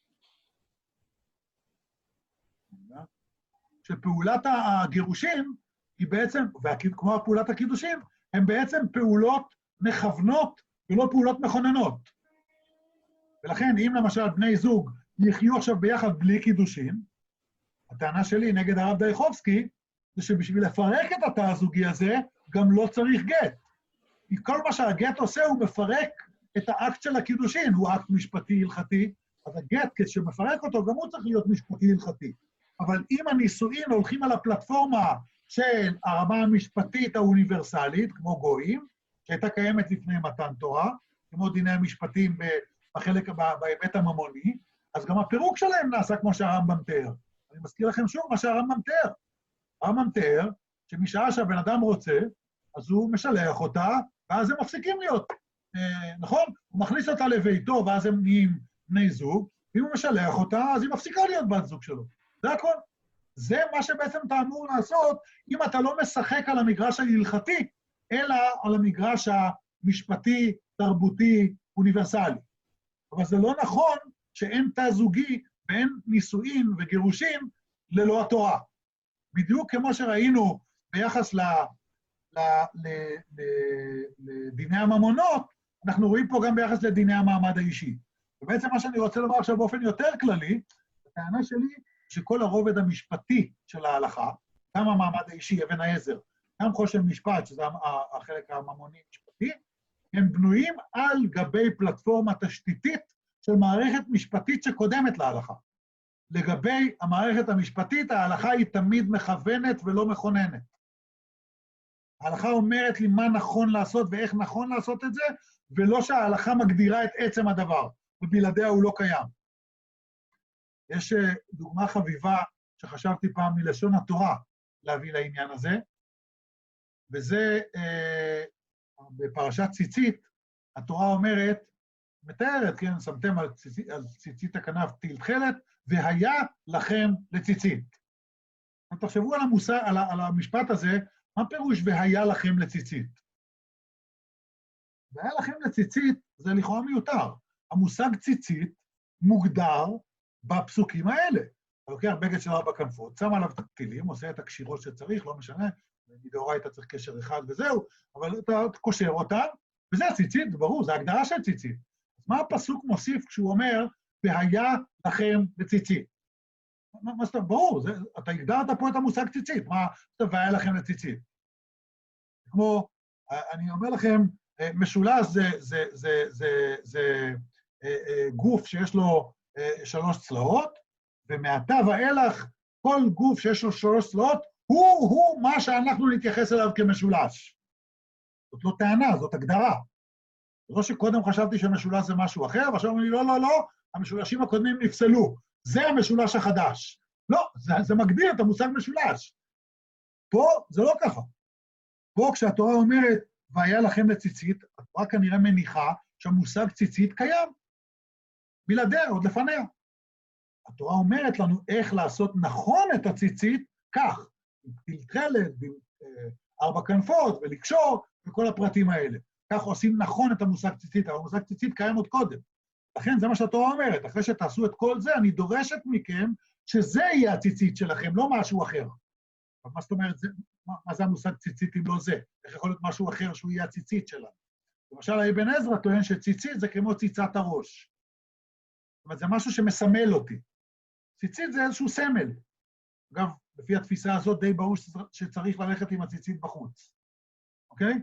שפעולת הגירושים היא בעצם, וכמו פעולת הקידושים, הן בעצם פעולות מכוונות ולא פעולות מכוננות. ולכן, אם למשל בני זוג יחיו עכשיו ביחד בלי קידושים, הטענה שלי נגד הרב דייחובסקי, זה שבשביל לפרק את התא הזוגי הזה, גם לא צריך גט. כי כל מה שהגט עושה הוא מפרק את האקט של הקידושין, הוא אקט משפטי הלכתי, אז הגט, כשמפרק אותו, גם הוא צריך להיות משפטי הלכתי. אבל אם הנישואין הולכים על הפלטפורמה של הרמה המשפטית האוניברסלית, כמו גויים, שהייתה קיימת לפני מתן תורה, כמו דיני המשפטים בחלק, בהיבט הממוני, אז גם הפירוק שלהם נעשה כמו שהרמב"ם תיאר. אני מזכיר לכם שוב מה שהרמב"ם תיאר. הרמב"ם תיאר שמשעה שהבן אדם רוצה, אז הוא משלח אותה, ואז הם מפסיקים להיות, אה, נכון? הוא מכניס אותה לביתו, ואז הם נהיים בני זוג, ואם הוא משלח אותה, אז היא מפסיקה להיות בת זוג שלו. זה הכל. זה מה שבעצם אתה אמור לעשות, אם אתה לא משחק על המגרש ההלכתי, אלא על המגרש המשפטי, תרבותי, אוניברסלי. אבל זה לא נכון שאין תא זוגי ואין נישואין וגירושים ללא התורה. בדיוק כמו שראינו ביחס ל, ל, ל, ל, לדיני הממונות, אנחנו רואים פה גם ביחס לדיני המעמד האישי. ובעצם מה שאני רוצה לומר עכשיו באופן יותר כללי, הטענה שלי שכל הרובד המשפטי של ההלכה, גם המעמד האישי, אבן העזר, גם חושן משפט, שזה החלק הממוני משפטי, הם בנויים על גבי פלטפורמה תשתיתית של מערכת משפטית שקודמת להלכה. לגבי המערכת המשפטית, ההלכה היא תמיד מכוונת ולא מכוננת. ההלכה אומרת לי מה נכון לעשות ואיך נכון לעשות את זה, ולא שההלכה מגדירה את עצם הדבר, ובלעדיה הוא לא קיים. יש דוגמה חביבה שחשבתי פעם מלשון התורה להביא לעניין הזה, וזה אה, בפרשת ציצית, התורה אומרת, מתארת, כן, שמתם על ציצית, על ציצית הכנף תיל תכלת, והיה לכם לציצית. תחשבו על המושג, על, על המשפט הזה, מה פירוש והיה לכם לציצית? והיה לכם לציצית זה לכאורה מיותר. המושג ציצית מוגדר בפסוקים האלה. אתה לוקח בגד של ארבע כנפות, שם עליו תקטילים, עושה את הקשירות שצריך, לא משנה, מדאורייתא צריך קשר אחד וזהו, אבל אתה קושר אותם, וזה הציצית, זה ברור, זה הגדרה של ציצית. אז מה הפסוק מוסיף כשהוא אומר, והיה לכם לציצית? מה שאתה, ברור, זה, אתה הגדרת פה את המושג ציצית, מה זה והיה לכם לציצית? כמו, אני אומר לכם, משולש זה, זה, זה, זה, זה, זה גוף שיש לו שלוש צלעות, ומעתה ואילך, כל גוף שיש לו שלוש צלעות, הוא-הוא מה שאנחנו נתייחס אליו כמשולש. זאת לא טענה, זאת הגדרה. זה לא שקודם חשבתי שמשולש זה משהו אחר, ועכשיו אומרים לי, לא, לא, לא, המשולשים הקודמים נפסלו. זה המשולש החדש. לא, זה, זה מגדיר את המושג משולש. פה זה לא ככה. פה כשהתורה אומרת, והיה לכם לציצית, התורה כנראה מניחה שהמושג ציצית קיים. בלעדיה, עוד לפניה. התורה אומרת לנו איך לעשות נכון את הציצית, כך, עם תיל תכלת, עם אה, ארבע כנפות, ולקשור, וכל הפרטים האלה. כך עושים נכון את המושג ציצית, אבל המושג ציצית קיים עוד קודם. לכן זה מה שהתורה אומרת, אחרי שתעשו את כל זה, אני דורשת מכם שזה יהיה הציצית שלכם, לא משהו אחר. אבל מה זאת אומרת, זה, מה, מה זה המושג ציצית אם לא זה? איך יכול להיות משהו אחר שהוא יהיה הציצית שלנו? למשל, אבן עזרא טוען שציצית זה כמו ציצת הראש. זאת אומרת, זה משהו שמסמל אותי. ציצית זה איזשהו סמל. אגב, לפי התפיסה הזאת די ברור שצריך ללכת עם הציצית בחוץ. אוקיי?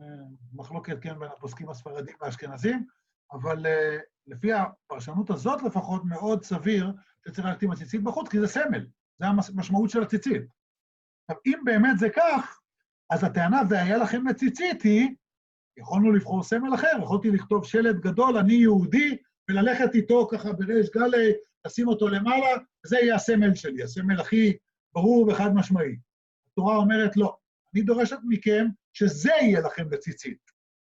מחלוקת, כן, בין הפוסקים הספרדים והאשכנזים, אבל uh, לפי הפרשנות הזאת לפחות מאוד סביר שצריך ללכת עם הציצית בחוץ, כי זה סמל, זה המשמעות של הציצית. עכשיו, אם באמת זה כך, אז הטענה והיה לכם לציצית היא, יכולנו לבחור סמל אחר, יכולתי לכתוב שלט גדול, אני יהודי, וללכת איתו ככה בריש גלי, לשים אותו למעלה, זה יהיה הסמל שלי, הסמל הכי ברור וחד משמעי. התורה אומרת לא, אני דורשת מכם שזה יהיה לכם לציצית,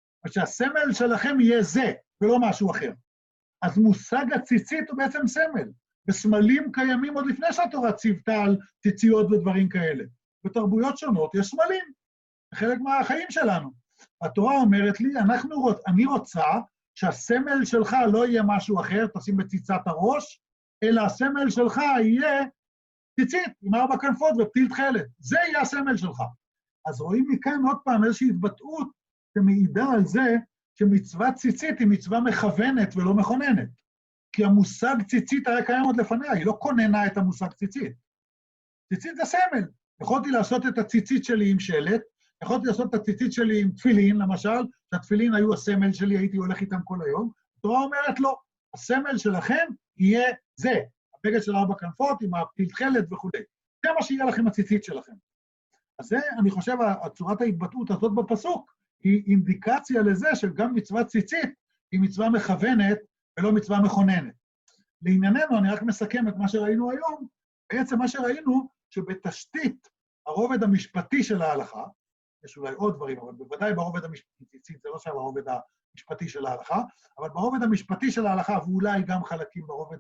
ושהסמל שלכם יהיה זה, ולא משהו אחר. אז מושג הציצית הוא בעצם סמל, וסמלים קיימים עוד לפני שהתורה ציוותה על ציציות ודברים כאלה. בתרבויות שונות יש סמלים, חלק מהחיים שלנו. התורה אומרת לי, אנחנו רוצ, אני רוצה שהסמל שלך לא יהיה משהו אחר, תשים בציצת הראש, אלא הסמל שלך יהיה ציצית, עם ארבע כנפות ופתיל תכלת. זה יהיה הסמל שלך. אז רואים מכאן עוד פעם איזושהי התבטאות שמעידה על זה שמצוות ציצית היא מצווה מכוונת ולא מכוננת. כי המושג ציצית היה קיים עוד לפניה, היא לא כוננה את המושג ציצית. ציצית זה סמל. יכולתי לעשות את הציצית שלי עם שלט, יכולתי לעשות את הציצית שלי עם תפילין, למשל, שהתפילין היו הסמל שלי, הייתי הולך איתם כל היום. התורה אומרת לא, הסמל שלכם יהיה זה, הבגד של ארבע כנפות עם הפתיל תכלת וכו'. זה מה שיהיה לכם הציצית שלכם. אז זה, אני חושב, הצורת ההתבטאות הזאת בפסוק, היא אינדיקציה לזה שגם מצוות ציצית היא מצווה מכוונת ולא מצווה מכוננת. לענייננו, אני רק מסכם את מה שראינו היום, בעצם מה שראינו שבתשתית הרובד המשפטי של ההלכה, יש אולי עוד דברים, אבל בוודאי ברובד המשפטי, ציצית זה לא שם הרובד המשפטי של ההלכה, אבל ברובד המשפטי של ההלכה, ואולי גם חלקים ברובד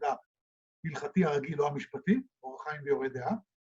ההלכתי הרגיל או המשפטי, אורח חיים ויורה דעה,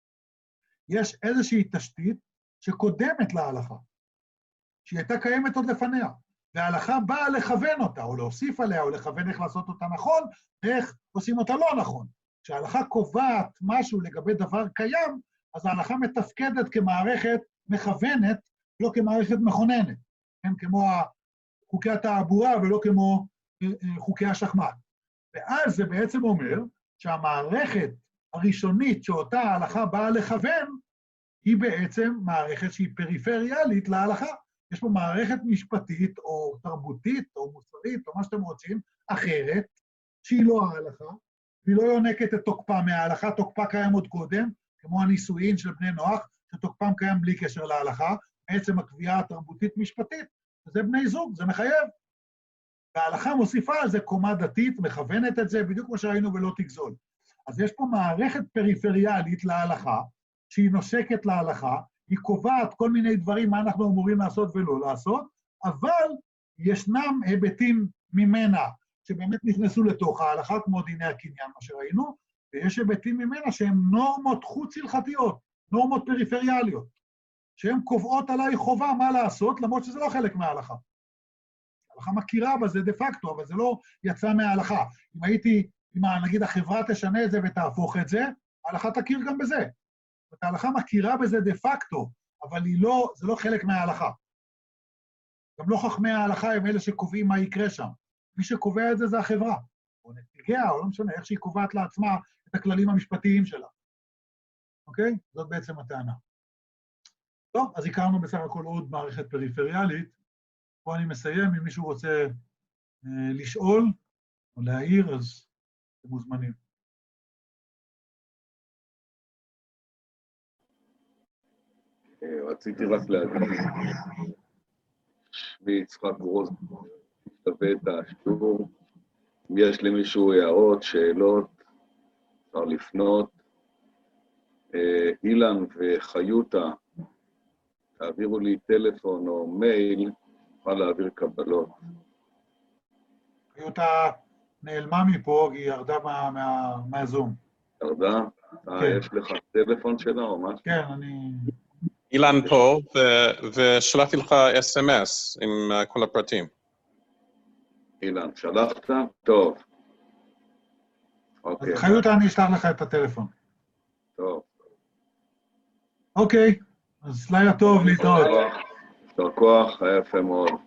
יש איזושהי תשתית שקודמת להלכה, שהיא הייתה קיימת עוד לפניה, וההלכה באה לכוון אותה, או להוסיף עליה, או לכוון איך לעשות אותה נכון, ואיך עושים אותה לא נכון. כשההלכה קובעת משהו לגבי דבר קיים, אז ההלכה מתפקדת כמערכת מכוונת, לא כמערכת מכוננת, כן? כמו חוקי התעבורה ולא כמו חוקי השחמט. ואז זה בעצם אומר שהמערכת הראשונית שאותה ההלכה באה לכוון, היא בעצם מערכת שהיא פריפריאלית להלכה. יש פה מערכת משפטית או תרבותית או מוסרית או מה שאתם רוצים, אחרת, שהיא לא ההלכה, והיא לא יונקת את תוקפה מההלכה, תוקפה קיים עוד קודם, כמו הנישואין של בני נוח, שתוקפם קיים בלי קשר להלכה, בעצם הקביעה התרבותית-משפטית, וזה בני זוג, זה מחייב. וההלכה מוסיפה על זה קומה דתית, מכוונת את זה, בדיוק כמו שראינו ולא תגזול. אז יש פה מערכת פריפריאלית להלכה, שהיא נושקת להלכה, היא קובעת כל מיני דברים, מה אנחנו אמורים לעשות ולא לעשות, אבל ישנם היבטים ממנה, שבאמת נכנסו לתוך ההלכה, כמו דיני הקניין, מה שראינו, ויש היבטים ממנה שהם נורמות חוץ-הלכתיות, נורמות פריפריאליות, שהן קובעות עליי חובה מה לעשות, למרות שזה לא חלק מההלכה. ההלכה מכירה בזה דה פקטו, אבל זה לא יצא מההלכה. אם הייתי, אם נגיד החברה תשנה את זה ותהפוך את זה, ההלכה תכיר גם בזה. ההלכה מכירה בזה דה פקטו, אבל היא לא, זה לא חלק מההלכה. גם לא חכמי ההלכה הם אלה שקובעים מה יקרה שם. מי שקובע את זה זה החברה, או נציגיה, או לא משנה, איך שהיא קובעת לעצמה את הכללים המשפטיים שלה. אוקיי? זאת בעצם הטענה. טוב, אז הכרנו בסך הכל עוד מערכת פריפריאלית. פה אני מסיים, אם מישהו רוצה אה, לשאול או להעיר, אז אתם מוזמנים. רציתי רק להגיד, שמי יצחק גרוז, משתווה את השיעור. אם יש למישהו הערות, שאלות, אפשר לפנות. אילן וחיותה, תעבירו לי טלפון או מייל, נוכל להעביר קבלות. חיותה נעלמה מפה, היא ירדה מה, מה, מהזום. ירדה? כן. יש לך טלפון שלה או משהו? כן, אני... אילן פה, ושלחתי לך אס אם אס עם כל הפרטים. אילן, שלחת? טוב. אז חיותה, אני אשלח לך את הטלפון. טוב. אוקיי, אז לילה טוב, להתראות. יישר כוח, היה יפה מאוד.